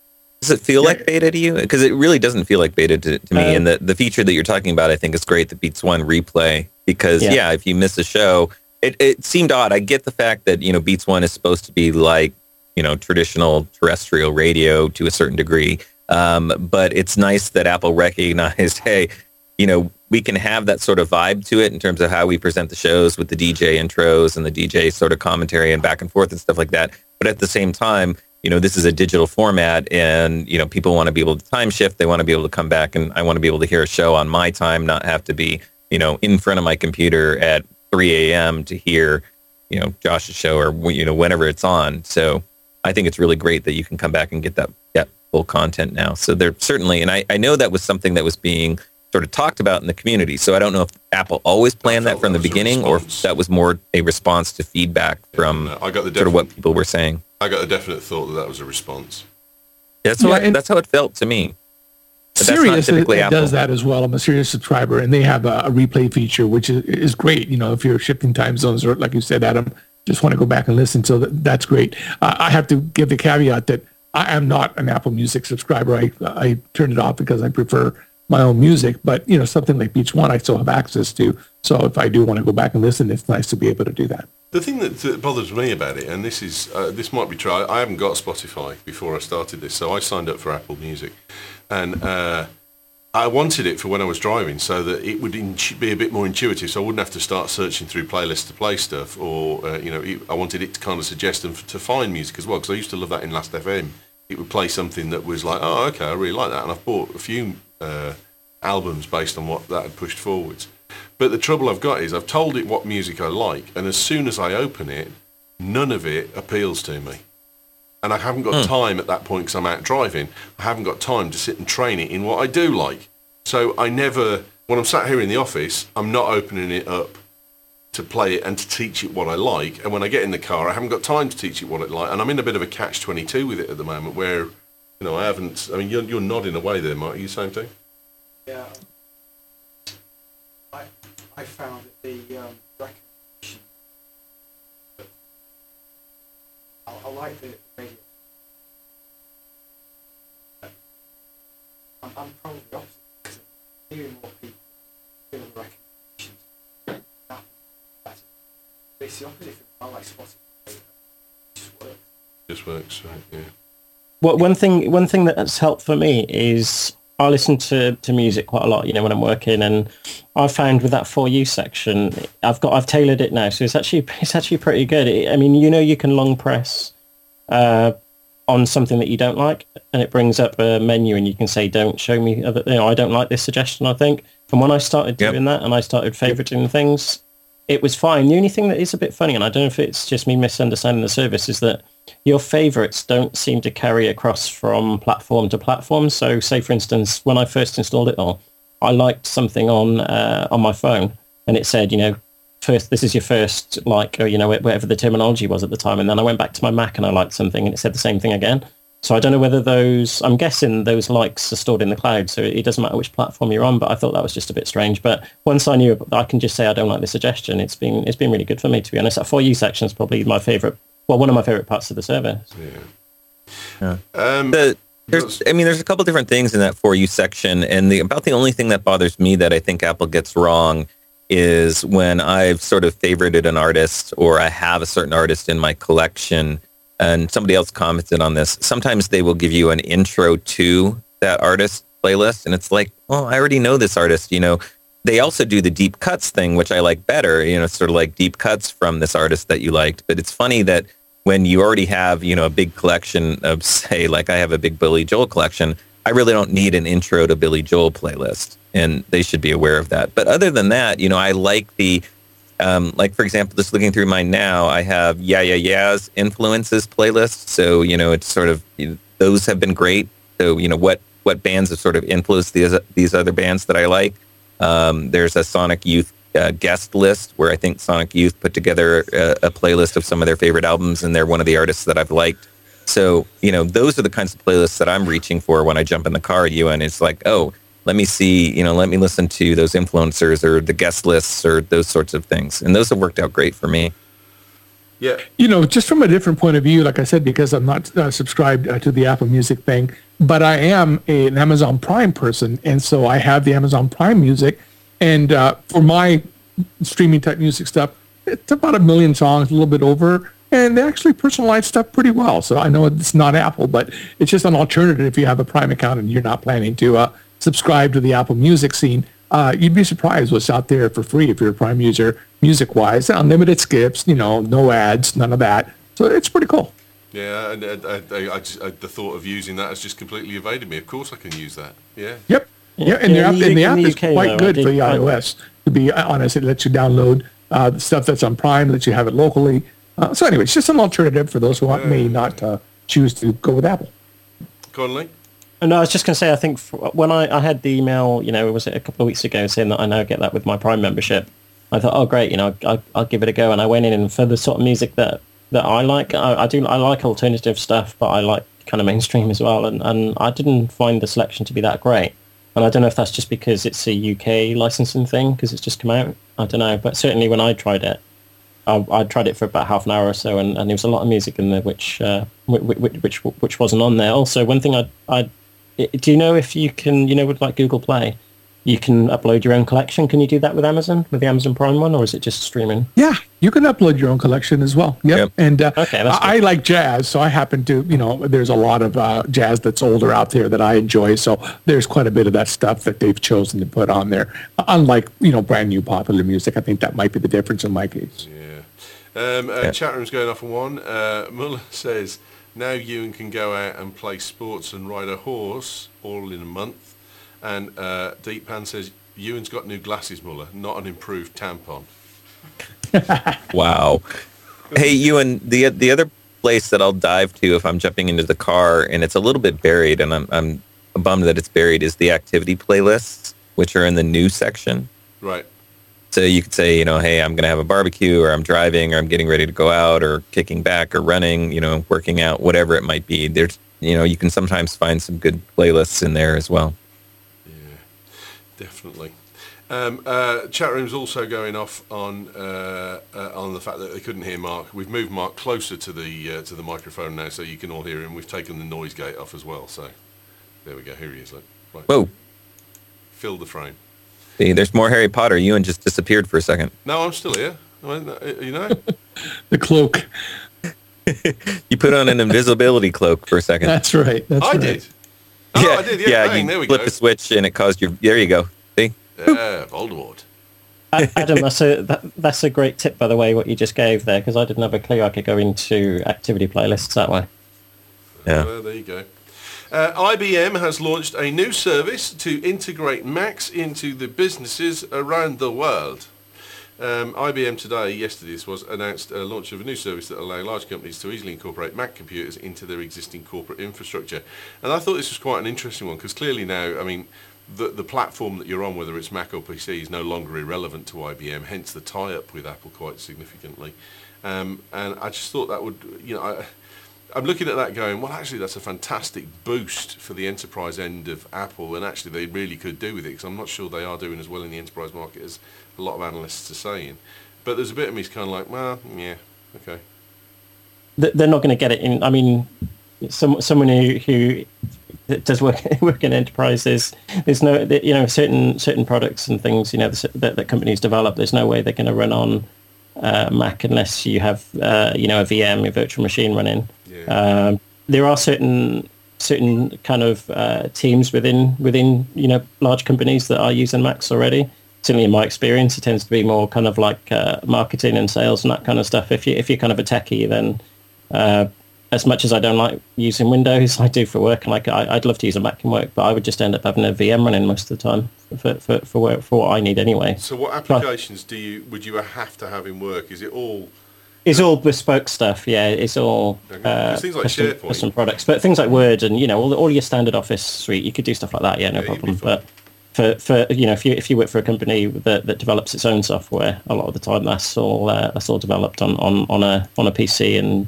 Does it feel like beta to you? Because it really doesn't feel like beta to me. And the feature that you're talking about, I think, is great, the Beats One replay. Because, if you miss a show, it seemed odd. I get the fact that, Beats One is supposed to be like, traditional terrestrial radio to a certain degree. But it's nice that Apple recognized, hey, we can have that sort of vibe to it in terms of how we present the shows with the DJ intros and the DJ sort of commentary and back and forth and stuff like that. But at the same time, this is a digital format and, people want to be able to time shift. They want to be able to come back and I want to be able to hear a show on my time, not have to be, in front of my computer at 3 a.m. to hear, Josh's show or, whenever it's on. So I think it's really great that you can come back and get that full content now. So they're certainly, and I know that was something that was being sort of talked about in the community. So I don't know if Apple always planned that from the beginning or if that was more a response to feedback from I got the sort of what people were saying. I got a definite thought that was a response. That's how it felt to me. But Sirius does that as well. I'm a Sirius subscriber, and they have a replay feature, which is great. If you're shifting time zones or, like you said, Adam, just want to go back and listen. So that's great. I have to give the caveat that I am not an Apple Music subscriber. I turned it off because I prefer my own music. But, something like Beats One, I still have access to. So if I do want to go back and listen, it's nice to be able to do that. The thing that bothers me about it, and this might be true, I haven't got Spotify before I started this, so I signed up for Apple Music. And I wanted it for when I was driving so that it would be a bit more intuitive, so I wouldn't have to start searching through playlists to play stuff, or, I wanted it to kind of suggest and to find music as well, because I used to love that in Last FM. It would play something that was like, oh, okay, I really like that, and I've bought a few albums based on what that had pushed forwards. But the trouble I've got is I've told it what music I like, and as soon as I open it, none of it appeals to me. And I haven't got time at that point because I'm out driving. I haven't got time to sit and train it in what I do like. So when I'm sat here in the office, I'm not opening it up to play it and to teach it what I like. And when I get in the car, I haven't got time to teach it what I like. And I'm in a bit of a catch-22 with it at the moment where, you're nodding away there, Mark. Are you saying thing? Yeah. I found the recognition. I like the radio. I'm probably the opposite because I'm hearing more people feel the recognition. It's the opposite. I like Spotify. It just works. Just works, right? Yeah. Well, one thing that's helped for me is I listen to music quite a lot, when I'm working, and I found with that For You section, I've tailored it now, so it's actually pretty good. You can long press on something that you don't like, and it brings up a menu, and you can say, "Don't show me other." I don't like this suggestion. I think, and when I started doing that, and I started favoriting things, it was fine. The only thing that is a bit funny, and I don't know if it's just me misunderstanding the service, is that your favorites don't seem to carry across from platform to platform. So say, for instance, when I first installed it all, I liked something on my phone, and it said, this is your first like, or, whatever the terminology was at the time. And then I went back to my Mac and I liked something and it said the same thing again. So I don't know whether I'm guessing those likes are stored in the cloud, so it doesn't matter which platform you're on, but I thought that was just a bit strange. But once I knew, I can just say I don't like this suggestion. It's been really good for me, to be honest. That For You section is probably my favorite, one of my favorite parts of the service. Yeah. There's a couple different things in that For You section, and about the only thing that bothers me that I think Apple gets wrong is when I've sort of favorited an artist or I have a certain artist in my collection, and somebody else commented on this. Sometimes they will give you an intro to that artist playlist, and it's like, oh, I already know this artist. They also do the deep cuts thing, which I like better. Sort of like deep cuts from this artist that you liked. But it's funny that when you already have, a big collection of, say, like I have a big Billy Joel collection, I really don't need an intro to Billy Joel playlist, and they should be aware of that. But other than that, I like the like, for example, just looking through mine now, I have Yeah Yeah Yeah's influences playlist. So, it's sort of, those have been great. So, what bands have sort of influenced these other bands that I like. There's a Sonic Youth guest list where I think Sonic Youth put together a playlist of some of their favorite albums, and they're one of the artists that I've liked. So, those are the kinds of playlists that I'm reaching for when I jump in the car at you, and it's like, oh, let me see, let me listen to those influencers or the guest lists or those sorts of things. And those have worked out great for me. Yeah. Just from a different point of view, like I said, because I'm not subscribed to the Apple Music thing, but I am an Amazon Prime person, and so I have the Amazon Prime Music, and for my streaming type music stuff, it's about 1 million songs, a little bit over, and they actually personalize stuff pretty well. So I know it's not Apple, but it's just an alternative if you have a Prime account and you're not planning to subscribe to the Apple Music scene. You'd be surprised what's out there for free if you're a Prime user, music-wise. Unlimited skips, no ads, none of that. So it's pretty cool. Yeah, and the thought of using that has just completely evaded me. Of course I can use that. Yeah. Yep. Yeah, and the app is quite good for the iOS. To be honest, it lets you download the stuff that's on Prime, lets you have it locally. So anyway, it's just an alternative for those who may not choose to go with Apple. Conley? No, I was just going to say, I think when I had the email, was it a couple of weeks ago, saying that I now get that with my Prime membership, I thought, oh, great, I'll give it a go. And I went in, and for the sort of music that I like, I like alternative stuff, but I like kind of mainstream as well. And I didn't find the selection to be that great. And I don't know if that's just because it's a UK licensing thing, because it's just come out. I don't know. But certainly when I tried it, I tried it for about half an hour or so, and there was a lot of music in there which wasn't on there. Also, one thing do you know if you can, with like Google Play, you can upload your own collection? Can you do that with Amazon, with the Amazon Prime one, or is it just streaming? Yeah, you can upload your own collection as well. Yep. And okay, I like jazz, so I happen to, there's a lot of jazz that's older out there that I enjoy. So there's quite a bit of that stuff that they've chosen to put on there. Unlike, brand new popular music. I think that might be the difference in my case. Yeah. Chat room's going off on one. Muller says, now Ewan can go out and play sports and ride a horse all in a month. And Deep Pan says, Ewan's got new glasses, Muller, not an improved tampon. Wow. Hey, Ewan, the other place that I'll dive to if I'm jumping into the car, and it's a little bit buried, and I'm bummed that it's buried, is the activity playlists, which are in the new section. Right. So you could say, hey, I'm going to have a barbecue, or I'm driving, or I'm getting ready to go out, or kicking back, or running, working out, whatever it might be. There's, you can sometimes find some good playlists in there as well. Definitely. Chat room's also going off on the fact that they couldn't hear Mark. We've moved Mark closer to the microphone now, so you can all hear him. We've taken the noise gate off as well. So there we go. Here he is. Look. Right. Whoa! Fill the frame. See, there's more Harry Potter. Ewan just disappeared for a second. No, I'm still here. The cloak. You put on an invisibility cloak for a second. That's right. I did. Oh, yeah, I did. Yeah, bang, you there we flipped go. the switch and it caused you. There you go. See? Yeah, Voldemort. Adam, that's a great tip, by the way, what you just gave there, because I didn't have a clue I could go into activity playlists that way. Yeah. There you go. IBM has launched a new service to integrate Macs into the businesses around the world. IBM yesterday this was, announced a launch of a new service that allow large companies to easily incorporate Mac computers into their existing corporate infrastructure. And I thought this was quite an interesting one, because clearly now, the platform that you're on, whether it's Mac or PC, is no longer irrelevant to IBM, hence the tie-up with Apple quite significantly. And I just thought that would, I'm looking at that going, well, actually, that's a fantastic boost for the enterprise end of Apple, and actually they really could do with it, because I'm not sure they are doing as well in the enterprise market as a lot of analysts are saying. But there's a bit of me is kind of like, well, yeah, okay. They're not going to get it in. I mean, someone who does work in enterprises, there's no, certain products and things, that companies develop, there's no way they're going to run on Mac unless you have, a VM, a virtual machine running. Yeah. There are certain kind of teams within large companies that are using Macs already. Certainly in my experience, it tends to be more kind of like marketing and sales and that kind of stuff. If you're kind of a techie, then as much as I don't like using Windows, I do for work. And I'd love to use a Mac in work, but I would just end up having a VM running most of the time for what I need anyway. So what applications would you have to have in work? Is it all? It's all bespoke stuff, yeah. It's all things like custom products, but things like Word and all your standard Office suite, you could do stuff like that, no problem. But for if you work for a company that develops its own software, a lot of the time that's all developed on a PC, and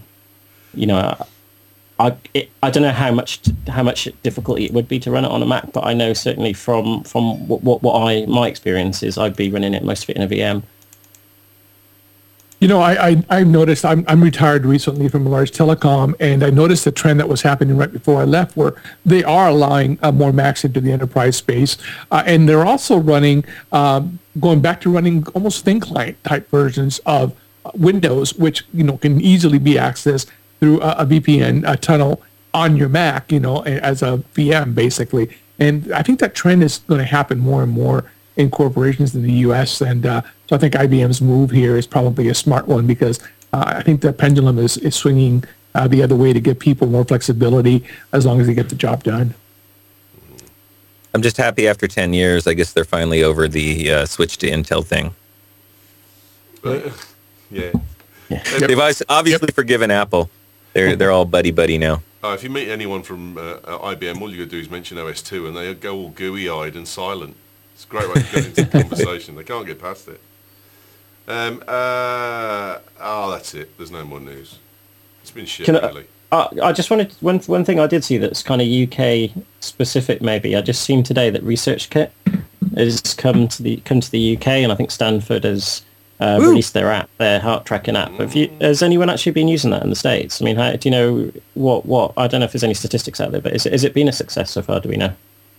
I don't know how much difficulty it would be to run it on a Mac, but I know certainly from what my experience is, I'd be running most of it in a VM. You know, I've noticed, I'm retired recently from a large telecom, and I noticed the trend that was happening right before I left, where they are allowing more Macs into the enterprise space, and they're also running, going back to running almost thin client type versions of Windows, which, you know, can easily be accessed through a VPN tunnel on your Mac, you know, as a VM basically. And I think that trend is going to happen more and more in corporations in the U.S. And so I think IBM's move here is probably a smart one, because I think the pendulum is swinging the other way to give people more flexibility as long as they get the job done. I'm just happy after 10 years, I guess they're finally over the switch to Intel thing. Yeah. They've obviously forgiven Apple. They're all buddy now. If you meet anyone from IBM, all you got to do is mention OS2 and they go all gooey-eyed and silent. It's a great way to get into the conversation. They can't get past it. That's it. There's no more news. It's been shit, really. I just wanted one thing I did see that's kind of UK specific. Maybe I just seen today that ResearchKit has come to the UK, and I think Stanford has released their app, their heart tracking app. Has anyone actually been using that in the States? I mean, do you know what? I don't know if there's any statistics out there, but is it been a success so far? Do we know?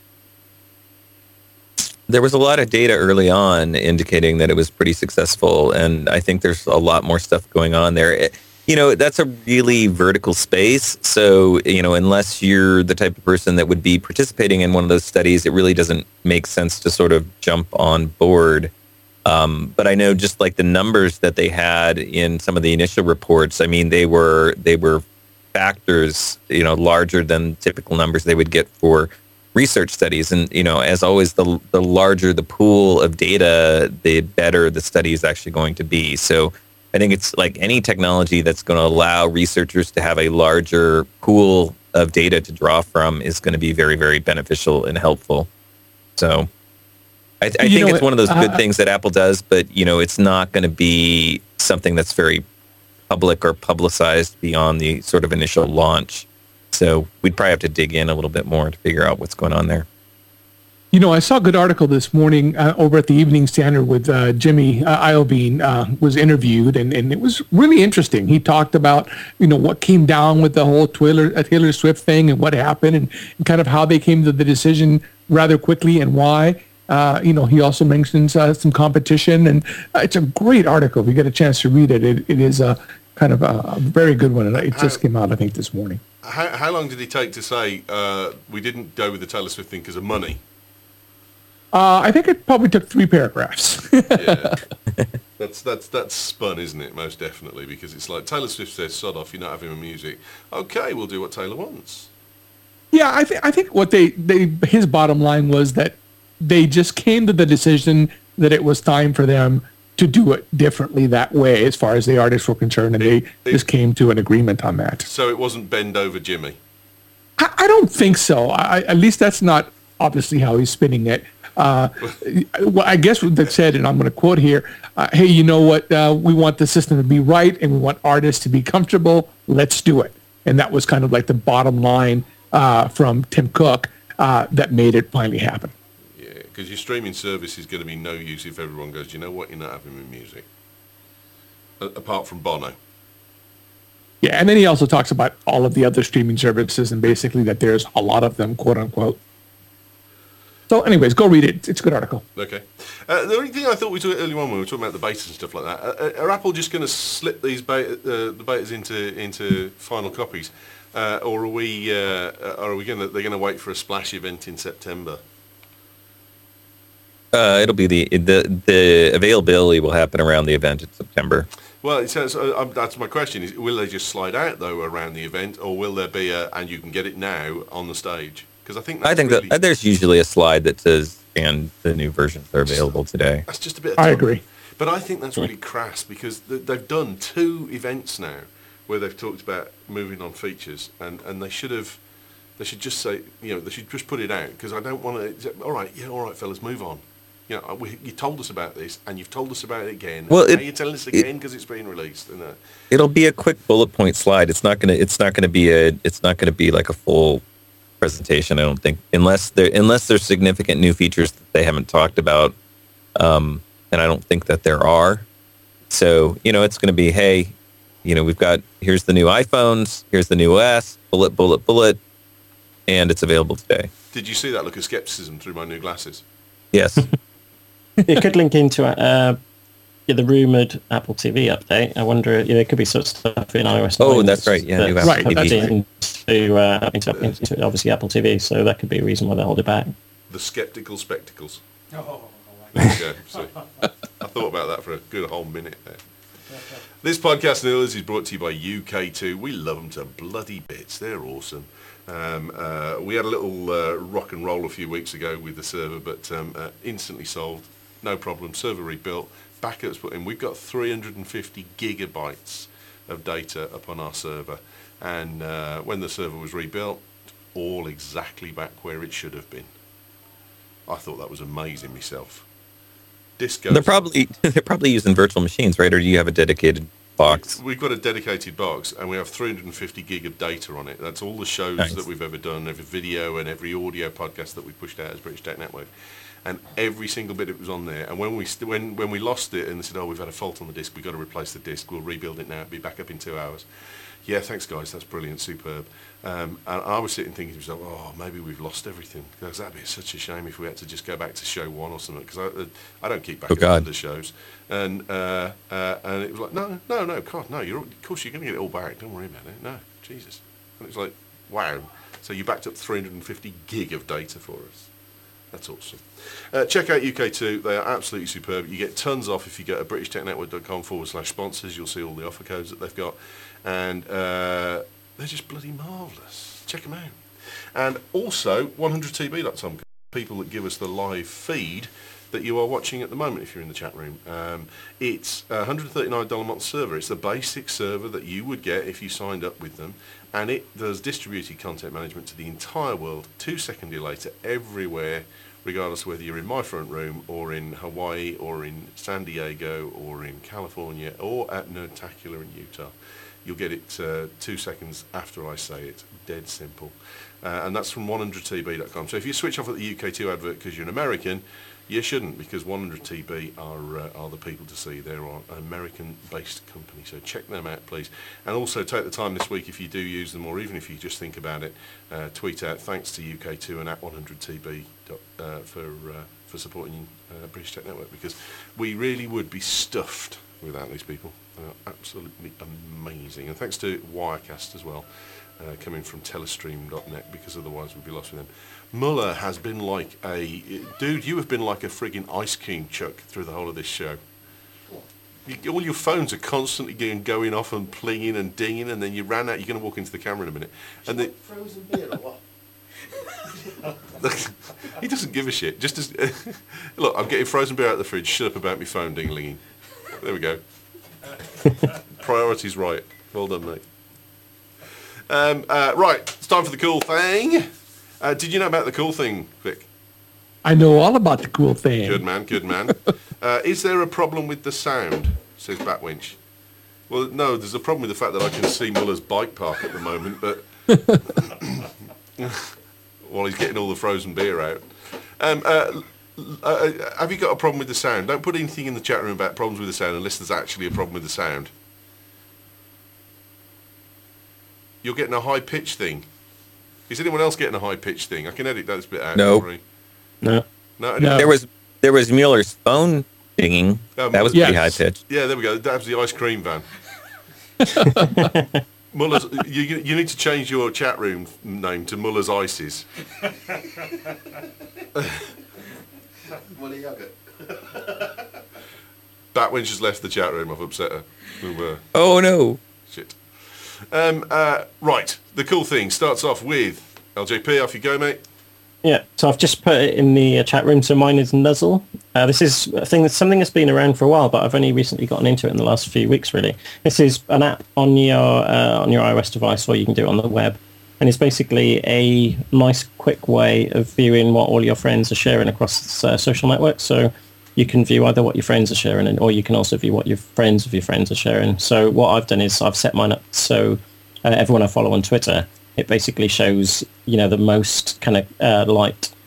There was a lot of data early on indicating that it was pretty successful, and I think there's a lot more stuff going on there. That's a really vertical space. So, unless you're the type of person that would be participating in one of those studies, it really doesn't make sense to sort of jump on board. But I know just like the numbers that they had in some of the initial reports, I mean, they were factors, larger than typical numbers they would get for research studies. And, as always, the larger the pool of data, the better the study is actually going to be. So I think it's like any technology that's going to allow researchers to have a larger pool of data to draw from is going to be very, very beneficial and helpful. So I think it's one of those good things that Apple does, but, it's not going to be something that's very public or publicized beyond the sort of initial launch. So we'd probably have to dig in a little bit more to figure out what's going on there. I saw a good article this morning over at the Evening Standard with Jimmy Iovine was interviewed, and it was really interesting. He talked about, what came down with the whole Taylor Swift thing and what happened, and kind of how they came to the decision rather quickly and why. He also mentions some competition, and it's a great article. If you get a chance to read it, it is a kind of a very good one, and it just came out, I think, this morning. How long did he take to say we didn't go with the Taylor Swift thing because of money? I think it probably took 3 paragraphs. Yeah, that's spun, isn't it? Most definitely, because it's like Taylor Swift says, "Sod off, you're not having my music." Okay, we'll do what Taylor wants. Yeah, I think what his bottom line was that they just came to the decision that it was time for them to do it differently that way, as far as the artists were concerned, and they just came to an agreement on that. So it wasn't bend over Jimmy. I don't think so. At least that's not obviously how he's spinning it. Well, I guess what they said, and I'm going to quote here, hey, you know what? We want the system to be right, and we want artists to be comfortable. Let's do it. And that was kind of like the bottom line from Tim Cook that made it finally happen. Yeah, because your streaming service is going to be no use if everyone goes, you know what, you're not having my music. Apart from Bono. Yeah, and then he also talks about all of the other streaming services, and basically that there's a lot of them, quote unquote. So anyways, go read it. It's a good article. Okay. The only thing I thought we talked earlier on when we were talking about the betas and stuff like that, are Apple just going to slip these the betas into final copies, or are we they're going to wait for a splash event in September? It'll be the availability will happen around the event in September. Well, it says, that's my question. Is will they just slide out though around the event, or will there be and you can get it now on the stage? Because I think that there's usually a slide that says, and the new versions are available today. That's just a bit of I agree. But I think that's really crass, because they've done 2 events now where they've talked about moving on features, and they should just say, they should just put it out, because I don't want to, all right, fellas, move on. You told us about this, and you've told us about it again. Well, now you're telling us again because it's being released. It'll be a quick bullet point slide. It's not gonna be like a full presentation, I don't think, unless there's significant new features that they haven't talked about, and I don't think that there are. So, it's going to be, hey, here's the new iPhones, here's the new OS, bullet, and it's available today. Did you see that look of skepticism through my new glasses? Yes. It could link into the rumored Apple TV update. I wonder, there could be sort of stuff in iOS. Oh, that's right. Yeah, new Apple TV. Into obviously Apple TV, so that could be a reason why they hold it back. The skeptical spectacles. Oh, There you go. See, I thought about that for a good whole minute there. This podcast, Neilers, is brought to you by UK2. We love them to bloody bits. They're awesome. We had a little rock and roll a few weeks ago with the server, but instantly solved. No problem. Server rebuilt. Backups put in. We've got 350 gigabytes of data up on our server. And when the server was rebuilt, all exactly back where it should have been. I thought that was amazing myself. They're probably using virtual machines, right? Or do you have a dedicated box? We've got a dedicated box, and we have 350 gig of data on it. That's all the shows that we've ever done, every video and every audio podcast that we pushed out as British Tech Network, and every single bit of it was on there. And when we lost it, and they said, "Oh, we've had a fault on the disk. We've got to replace the disk. We'll rebuild it now. It'll be back up in 2 hours." Yeah, thanks guys. That's brilliant, superb. And I was sitting thinking to myself, oh, maybe we've lost everything, because that'd be such a shame if we had to just go back to show one or something, because I don't keep back up the shows. And it was like, no, God, no, of course you're going to get it all back. Don't worry about it. No, Jesus. And it's like, wow. So you backed up 350 gig of data for us. That's awesome. Check out UK2. They are absolutely superb. You get tons off if you go to britishtechnetwork.com/sponsors. You'll see all the offer codes that they've got. And they're just bloody marvellous. Check them out. And also 100tb.com, people that give us the live feed that you are watching at the moment if you're in the chat room. It's a $139 a month server. It's the basic server that you would get if you signed up with them. And it does distributed content management to the entire world, 2-second delay to everywhere, regardless of whether you're in my front room or in Hawaii or in San Diego or in California or at Nerdtacular in Utah. You'll get it 2 seconds after I say it. Dead simple. And that's from 100tb.com. So if you switch off at the UK2 advert because you're an American, you shouldn't, because 100tb are the people to see. They're an American-based company, so check them out, please. And also take the time this week, if you do use them, or even if you just think about it, tweet out thanks to UK2 and at 100tb for supporting British Tech Network, because we really would be stuffed without these people. They're absolutely amazing. And thanks to Wirecast as well, coming from telestream.net, because otherwise we'd be lost with them. Muller has been like dude, you have been like a frigging ice cream chuck through the whole of this show. All your phones are constantly going off and plinging and dinging, and then you ran out. You're going to walk into the camera in a minute. And frozen beer or what? He doesn't give a shit. Just as look, I'm getting frozen beer out of the fridge. Shut up about me phone ding-linging. There we go. Priorities right. Well done, mate. Right, it's time for the cool thing. Did you know about the cool thing, Vic? I know all about the cool thing. Good man, good man. Is there a problem with the sound, says Batwinch? Well, no, there's a problem with the fact that I can see Muller's bike park at the moment, but while he's getting all the frozen beer out. Have you got a problem with the sound? Don't put anything in the chat room about problems with the sound unless there's actually a problem with the sound. You're getting a high-pitched thing. Is anyone else getting a high-pitched thing? I can edit that bit out. No. No. There was Mueller's phone dinging. That was pretty high-pitched. Yeah, there we go. That was the ice cream van. Muller's, you need to change your chat room name to Muller's Ices. Well, you have it. Batwinch has left the chat room. I've upset her. Oh, no. Shit. Right, the cool thing starts off with LJP. Off you go, mate. Yeah, so I've just put it in the chat room. So mine is Nuzzle. This is something that's been around for a while, but I've only recently gotten into it in the last few weeks, really. This is an app on your iOS device, or you can do it on the web. And it's basically a nice, quick way of viewing what all your friends are sharing across social networks. So you can view either what your friends are sharing, or you can also view what your friends of your friends are sharing. So what I've done is I've set mine up so everyone I follow on Twitter, it basically shows, the most kind of liked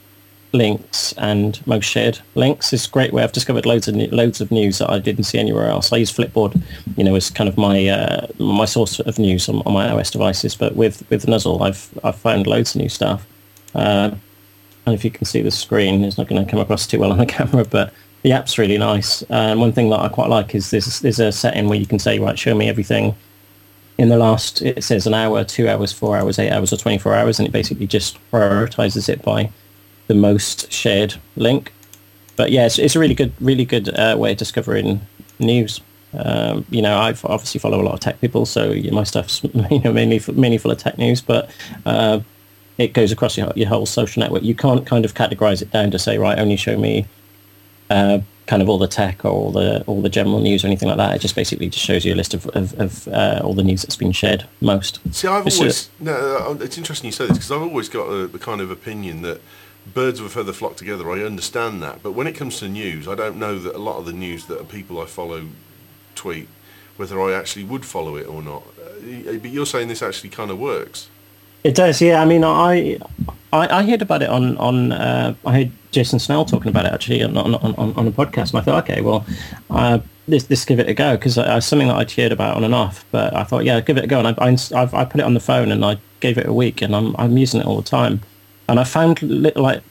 links and most shared links is a great way. I've discovered loads of news that I didn't see anywhere else. I use Flipboard, as kind of my source of news on my iOS devices. But with Nuzzle, I've found loads of new stuff. And if you can see the screen, it's not going to come across too well on the camera, but the app's really nice. And one thing that I quite like is there's a setting where you can say, right, show me everything in the last, it says an hour, 2 hours, 4 hours, 8 hours, or 24 hours, and it basically just prioritizes it by the most shared link. But yeah, it's a really good way of discovering news. I've obviously follow a lot of tech people, so my stuff's mainly full of tech news, but it goes across your whole social network. You can't kind of categorize it down to say, right, only show me kind of all the tech or all the general news or anything like that. It just basically just shows you a list of all the news that's been shared most. See, it's interesting you say this, because I've always got the kind of opinion that birds of a feather flock together. I understand that, but when it comes to news, I don't know that a lot of the news that people I follow tweet, whether I actually would follow it or not. But you're saying this actually kind of works. It does, yeah. I mean, I heard about it on I heard Jason Snell talking about it actually on a podcast, and I thought, okay, well, this give it a go, because it's something that I'd heard about on and off. But I thought, yeah, give it a go, and I put it on the phone and I gave it a week, and I'm using it all the time, and I found not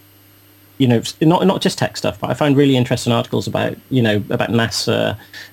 just tech stuff, but I found really interesting articles about about NASA.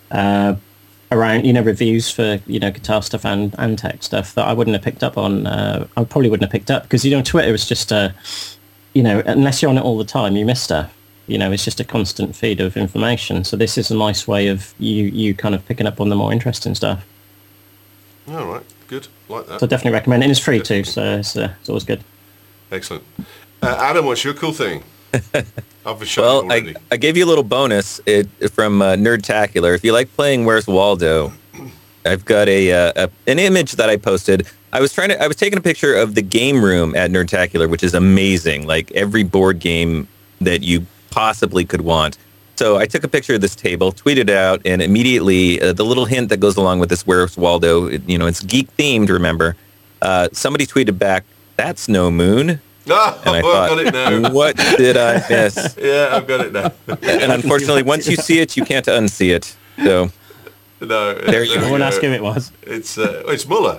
Around reviews for guitar stuff and tech stuff that I wouldn't have picked up on. I probably wouldn't have picked up because Twitter is just unless you're on it all the time, you miss stuff. It's just a constant feed of information. So this is a nice way of you kind of picking up on the more interesting stuff. All right, good, like that. So I definitely recommend it. And it's free too, so it's always good. Excellent. Adam, what's your cool thing? Well, I gave you a little bonus from Nerdtacular. If you like playing Where's Waldo, I've got an image that I posted. I was taking a picture of the game room at Nerdtacular, which is amazing. Like every board game that you possibly could want. So I took a picture of this table, tweeted it out, and immediately the little hint that goes along with this Where's Waldo, it's geek themed, remember. Somebody tweeted back, "That's no moon." Oh, and I thought, got it now. What did I miss? Yeah, I've got it now. And unfortunately, once you see it, you can't unsee it. So no, there you go. I won't ask who it was. It's Muller.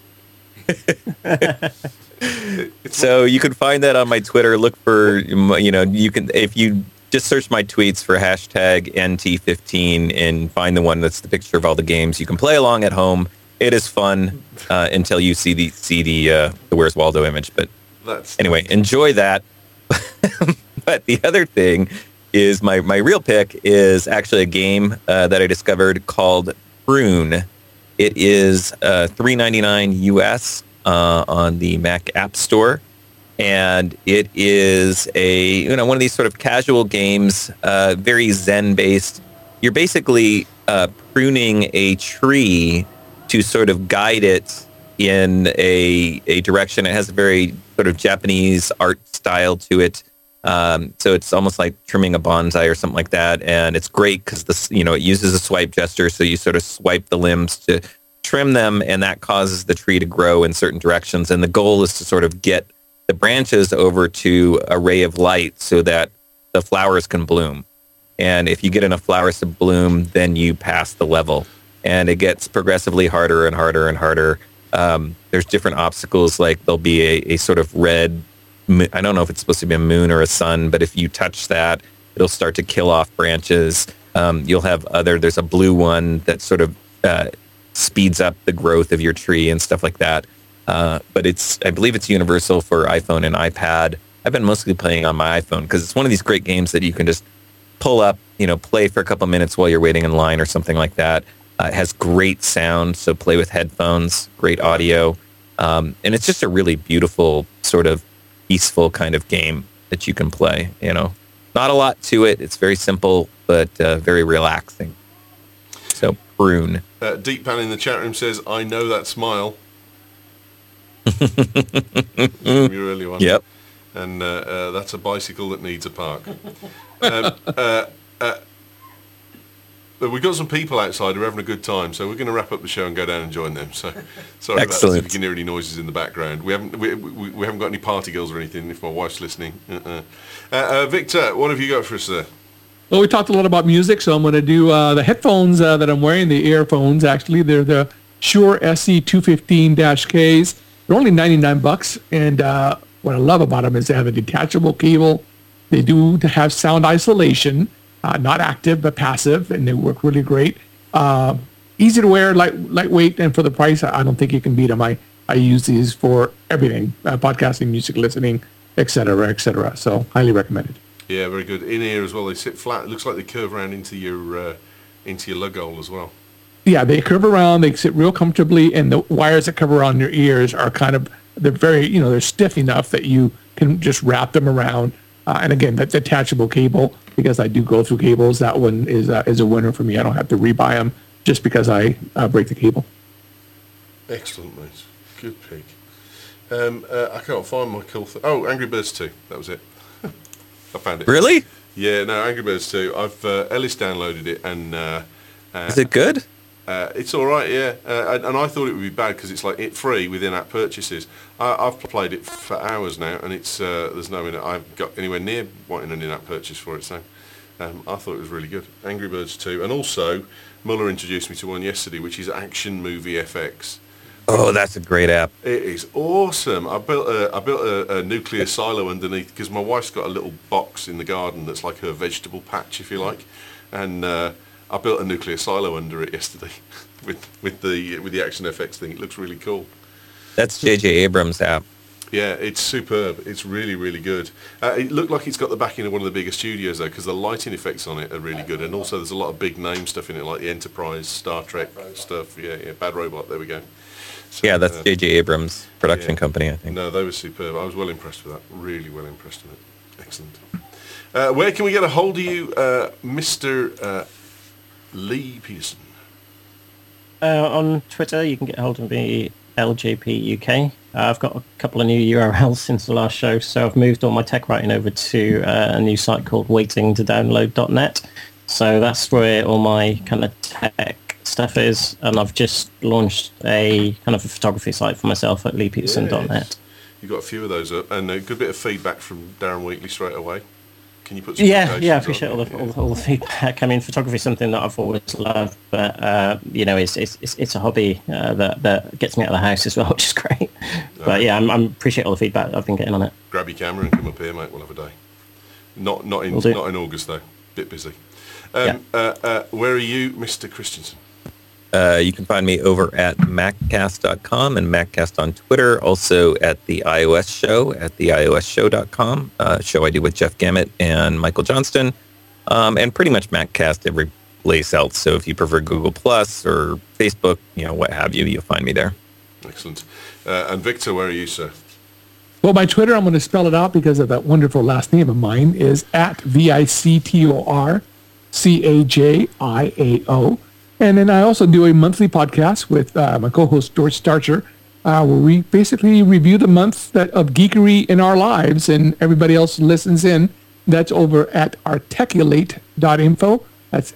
So you can find that on my Twitter. Look for you can, if you just search my tweets for hashtag NT15 and find the one that's the picture of all the games. You can play along at home. It is fun until you see the Where's Waldo image, but. Anyway, enjoy that. But the other thing is my real pick is actually a game that I discovered called Prune. It is $3.99 US on the Mac App Store, and it is one of these sort of casual games, very Zen based. You're basically pruning a tree to sort of guide it in a direction. It has a very sort of Japanese art style to it. So it's almost like trimming a bonsai or something like that. And it's great because it uses a swipe gesture. So you sort of swipe the limbs to trim them, and that causes the tree to grow in certain directions. And the goal is to sort of get the branches over to a ray of light so that the flowers can bloom. And if you get enough flowers to bloom, then you pass the level. And it gets progressively harder and harder and harder. There's different obstacles, like there'll be a sort of red, I don't know if it's supposed to be a moon or a sun, but if you touch that, it'll start to kill off branches. You'll have there's a blue one that sort of speeds up the growth of your tree and stuff like that. But I believe it's universal for iPhone and iPad. I've been mostly playing on my iPhone because it's one of these great games that you can just pull up, play for a couple minutes while you're waiting in line or something like that. It has great sound, so play with headphones, great audio. And it's just a really beautiful, sort of peaceful kind of game that you can play, Not a lot to it. It's very simple, but very relaxing. So, Prune. Deep Pan in the chat room says, "I know that smile." Your early one. Yep. And that's a bicycle that needs a park. But we've got some people outside who are having a good time, so we're going to wrap up the show and go down and join them. So sorry about this if you can hear any noises in the background. We haven't got any party girls or anything. If my wife's listening, Victor, what have you got for us there? Well, we talked a lot about music, so I'm going to do the headphones that I'm wearing, the earphones. Actually, they're the Shure SC215-Ks. They're only $99, and what I love about them is they have a detachable cable. They do have sound isolation, not active but passive, and they work really great. Easy to wear, lightweight, and for the price, I don't think you can beat them. I use these for everything, podcasting, music listening, etc., etc. So highly recommended. Yeah, very good. In ear as well. They sit flat. It looks like they curve around into your lug hole as well. Yeah, they curve around. They sit real comfortably, and the wires that cover around your ears are they're very, they're stiff enough that you can just wrap them around. And again, that detachable cable, because I do go through cables, that one is a winner for me. I don't have to rebuy them just because I break the cable. Excellent, mate. Good pick. I can't find my cool thing. Oh, Angry Birds 2. That was it. I found it. Really? Yeah, no, Angry Birds 2. I've Ellis downloaded it, and is it good? it's all right, yeah. And I thought it would be bad because it's like free with in-app purchases. I've played it for hours now, and it's there's no I've got anywhere near wanting an in-app purchase for it. So I thought it was really good. Angry Birds 2, and also Muller introduced me to one yesterday, which is Action Movie FX. Oh, that's a great app. It is awesome. I built a nuclear silo underneath because my wife's got a little box in the garden that's like her vegetable patch, if you like, and I built a nuclear silo under it yesterday with the Action FX thing. It looks really cool. That's J.J. Abrams' app. Yeah, it's superb. It's really, really good. It looked like it's got the backing of one of the bigger studios, though, because the lighting effects on it are really good. And also there's a lot of big name stuff in it, like the Enterprise, Star Trek stuff. Yeah, Bad Robot, there we go. So, yeah, that's J.J. Abrams' production company, I think. No, they were superb. I was well impressed with that. Really well impressed with it. Excellent. Where can we get a hold of you, Mr. Lee Peterson? On Twitter, you can get a hold of me, LJP UK. I've got a couple of new URLs since the last show, so I've moved all my tech writing over to a new site called waitingtodownload.net. So that's where all my kind of tech stuff is, and I've just launched a kind of a photography site for myself at leepeterson.net. Yes. You've got a few of those up, and a good bit of feedback from Darren Wheatley straight away. Can you put some I appreciate all the feedback. I mean, photography is something that I've always loved, but it's a hobby that gets me out of the house as well, which is great. But yeah, I appreciate all the feedback I've been getting on it. Grab your camera and come up here, mate. We'll have a day. Not in August though. Bit busy. Where are you, Mr. Christensen? You can find me over at maccast.com and Maccast on Twitter, also at the iOS Show at theiOSshow.com, show I do with Jeff Gamet and Michael Johnston, and pretty much Maccast every place else. So if you prefer Google Plus or Facebook, what have you, you'll find me there. Excellent. And Victor, where are you, sir? Well, my Twitter, I'm going to spell it out because of that wonderful last name of mine, is at VICTORCAJIAO. And then I also do a monthly podcast with my co-host George Starcher, where we basically review the month of geekery in our lives, and everybody else listens in. That's over at arteculate.info. That's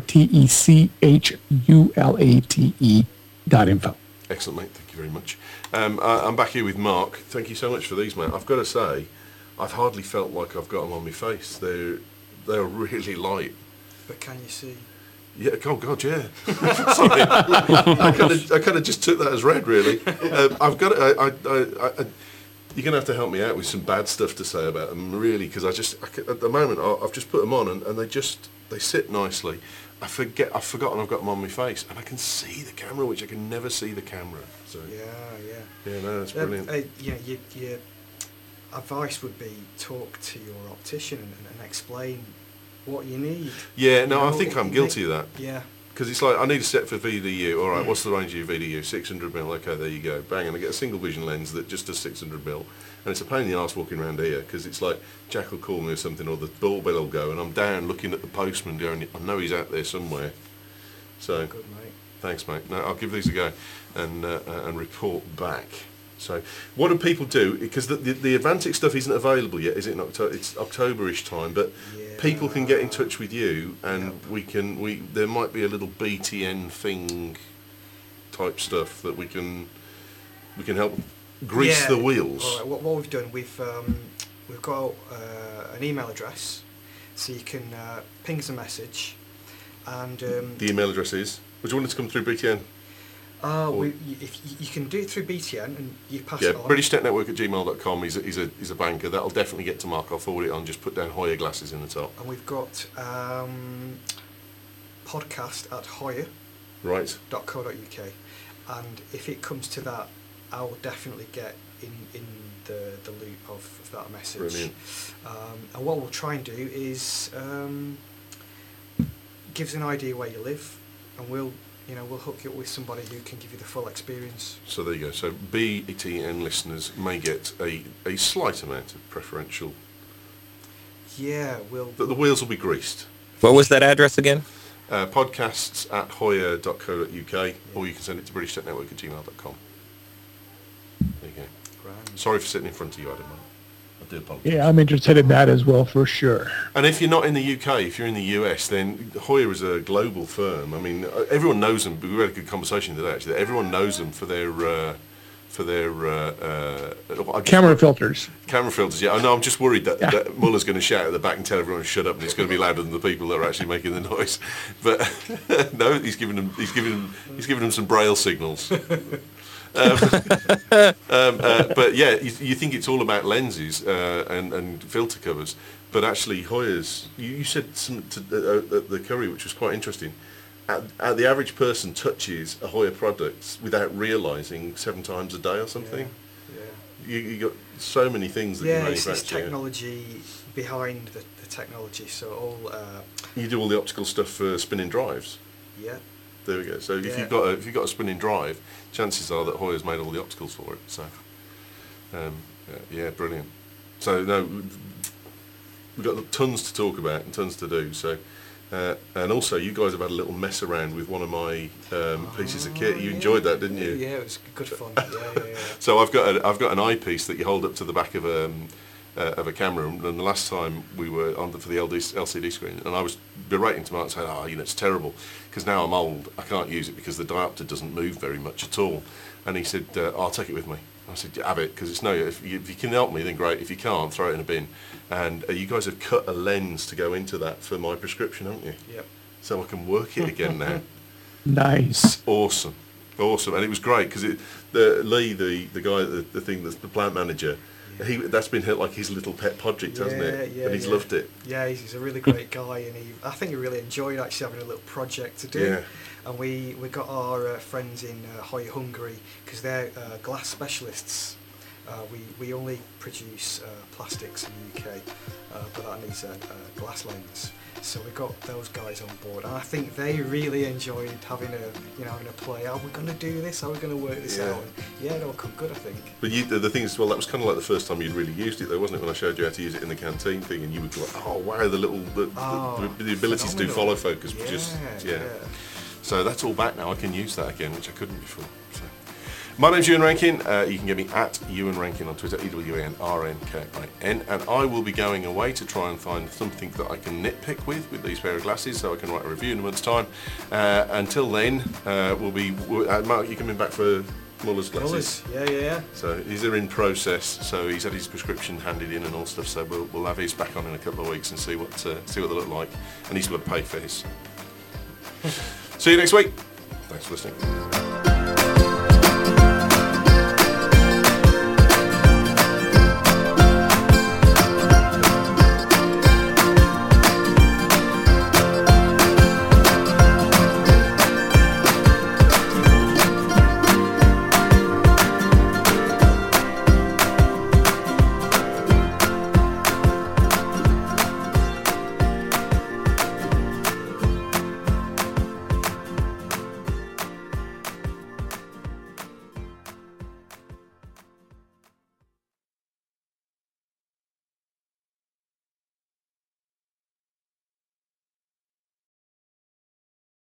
ARTECHULATE.info. Excellent, mate. Thank you very much. I'm back here with Mark. Thank you so much for these, mate. I've got to say, I've hardly felt like I've got them on my face. They're really light. But can you see? Yeah, oh God, yeah. Sorry, I kind of just took that as read, really. I've got you're gonna have to help me out with some bad stuff to say about them, really, because at the moment I've just put them on and they sit nicely. I've forgotten I've got them on my face, and I can see the camera, which I can never see the camera. So yeah, no, that's brilliant. Your advice would be talk to your optician and explain what you need. Yeah, no, I think I'm guilty of that. Yeah. Because it's like, I need a set for VDU. All right, what's the range of your VDU? 600mm. Okay, there you go. Bang, and I get a single vision lens that just does 600mm. And it's a pain in the arse walking around here, because it's like, Jack will call me or something, or the doorbell will go, and I'm down looking at the postman going, I know he's out there somewhere. So, good, mate. Thanks, mate. No, I'll give these a go and report back. So, what do people do? Because the Advantix stuff isn't available yet, is it? It's October-ish time, but people can get in touch with you, and there might be a little BTN thing type stuff that we can help grease the wheels. All right, what we've done, we've got an email address, so you can ping us a message, and the email address is. Would you want it to come through BTN? If you can do it through BTN and you pass Yeah, it on. BritishTechNetwork@gmail.com. He's a banker. That'll definitely get to Mark. I'll forward it on. Just put down Hoyer glasses in the top. And we've got podcast at Right. hoyer.co.uk, and if it comes to that, I will definitely get in the loop of that message. Brilliant. And what we'll try and do is give us an idea where you live, and we'll hook you up with somebody who can give you the full experience. So there you go. So BTN listeners may get a slight amount of preferential. Yeah, The wheels will be greased. What was that address again? Podcasts at hoyer.co.uk, or you can send it to BritishTechNetwork@gmail.com. There you go. Grand. Sorry for sitting in front of you, Adam. I do apologise. Yeah, I'm interested in that as well, for sure. And if you're not in the UK, if you're in the US, then Hoyer is a global firm. I mean, everyone knows them. We had a good conversation today, actually. Everyone knows them for their Camera filters. camera filters. Yeah, I know. I'm just worried that Muller's going to shout at the back and tell everyone to shut up, and it's going to be louder than the people that are actually making the noise. But no, he's giving them some braille signals. But yeah, you think it's all about lenses and filter covers, but actually Hoyer's. You said something at the curry, which was quite interesting. The average person touches a Hoyer product without realising 7 times a day or something. Yeah. You got so many things that you It's manufacture. technology behind the technology. So all. You do all the optical stuff for spinning drives. Yeah. There we go. So if Yeah. you've got a spinning drive, chances are that Hoyer's made all the opticals for it. So yeah, brilliant. So no, we've got tons to talk about and tons to do. So and also you guys have had a little mess around with one of my pieces of kit. You enjoyed that, didn't you? Yeah, it was good fun. Yeah. So I've got an eyepiece that you hold up to the back of a camera, and the last time we were on for the LCD screen, and I was berating to Mark saying, it's terrible, because now I'm old, I can't use it because the diopter doesn't move very much at all. And he said, I'll take it with me. I said, have it, because if you can help me, then great. If you can't, throw it in a bin. And you guys have cut a lens to go into that for my prescription, haven't you? Yep. So I can work it again now. Nice. Awesome, and it was great because Lee, the guy, the plant manager, that's been like his little pet project, hasn't it? Yeah, and he's loved it. Yeah, he's a really great guy, and I think he really enjoyed actually having a little project to do. Yeah. And we got our friends in Hoyer, Hungary, because they're glass specialists. We only produce plastics in the UK, but that needs a glass lens. So we got those guys on board, and I think they really enjoyed having a play. Are we going to do this? Are we going to work this out? And yeah, it all come good, I think. But the thing is, well, that was kind of like the first time you'd really used it, though, wasn't it? When I showed you how to use it in the canteen thing, and you were like, oh wow, the ability to do follow focus was just So that's all back now. I can use that again, which I couldn't before. So. My name's Ewan Rankin. You can get me at Ewan Rankin on Twitter, EwanRNKIN, and I will be going away to try and find something that I can nitpick with these pair of glasses, so I can write a review in a month's time. Until then, Mark, you're coming back for Muller's glasses. Yeah. So these are in process. So he's had his prescription handed in and all stuff. So we'll have his back on in a couple of weeks and see what they look like. And he's got to pay for his. See you next week. Thanks for listening.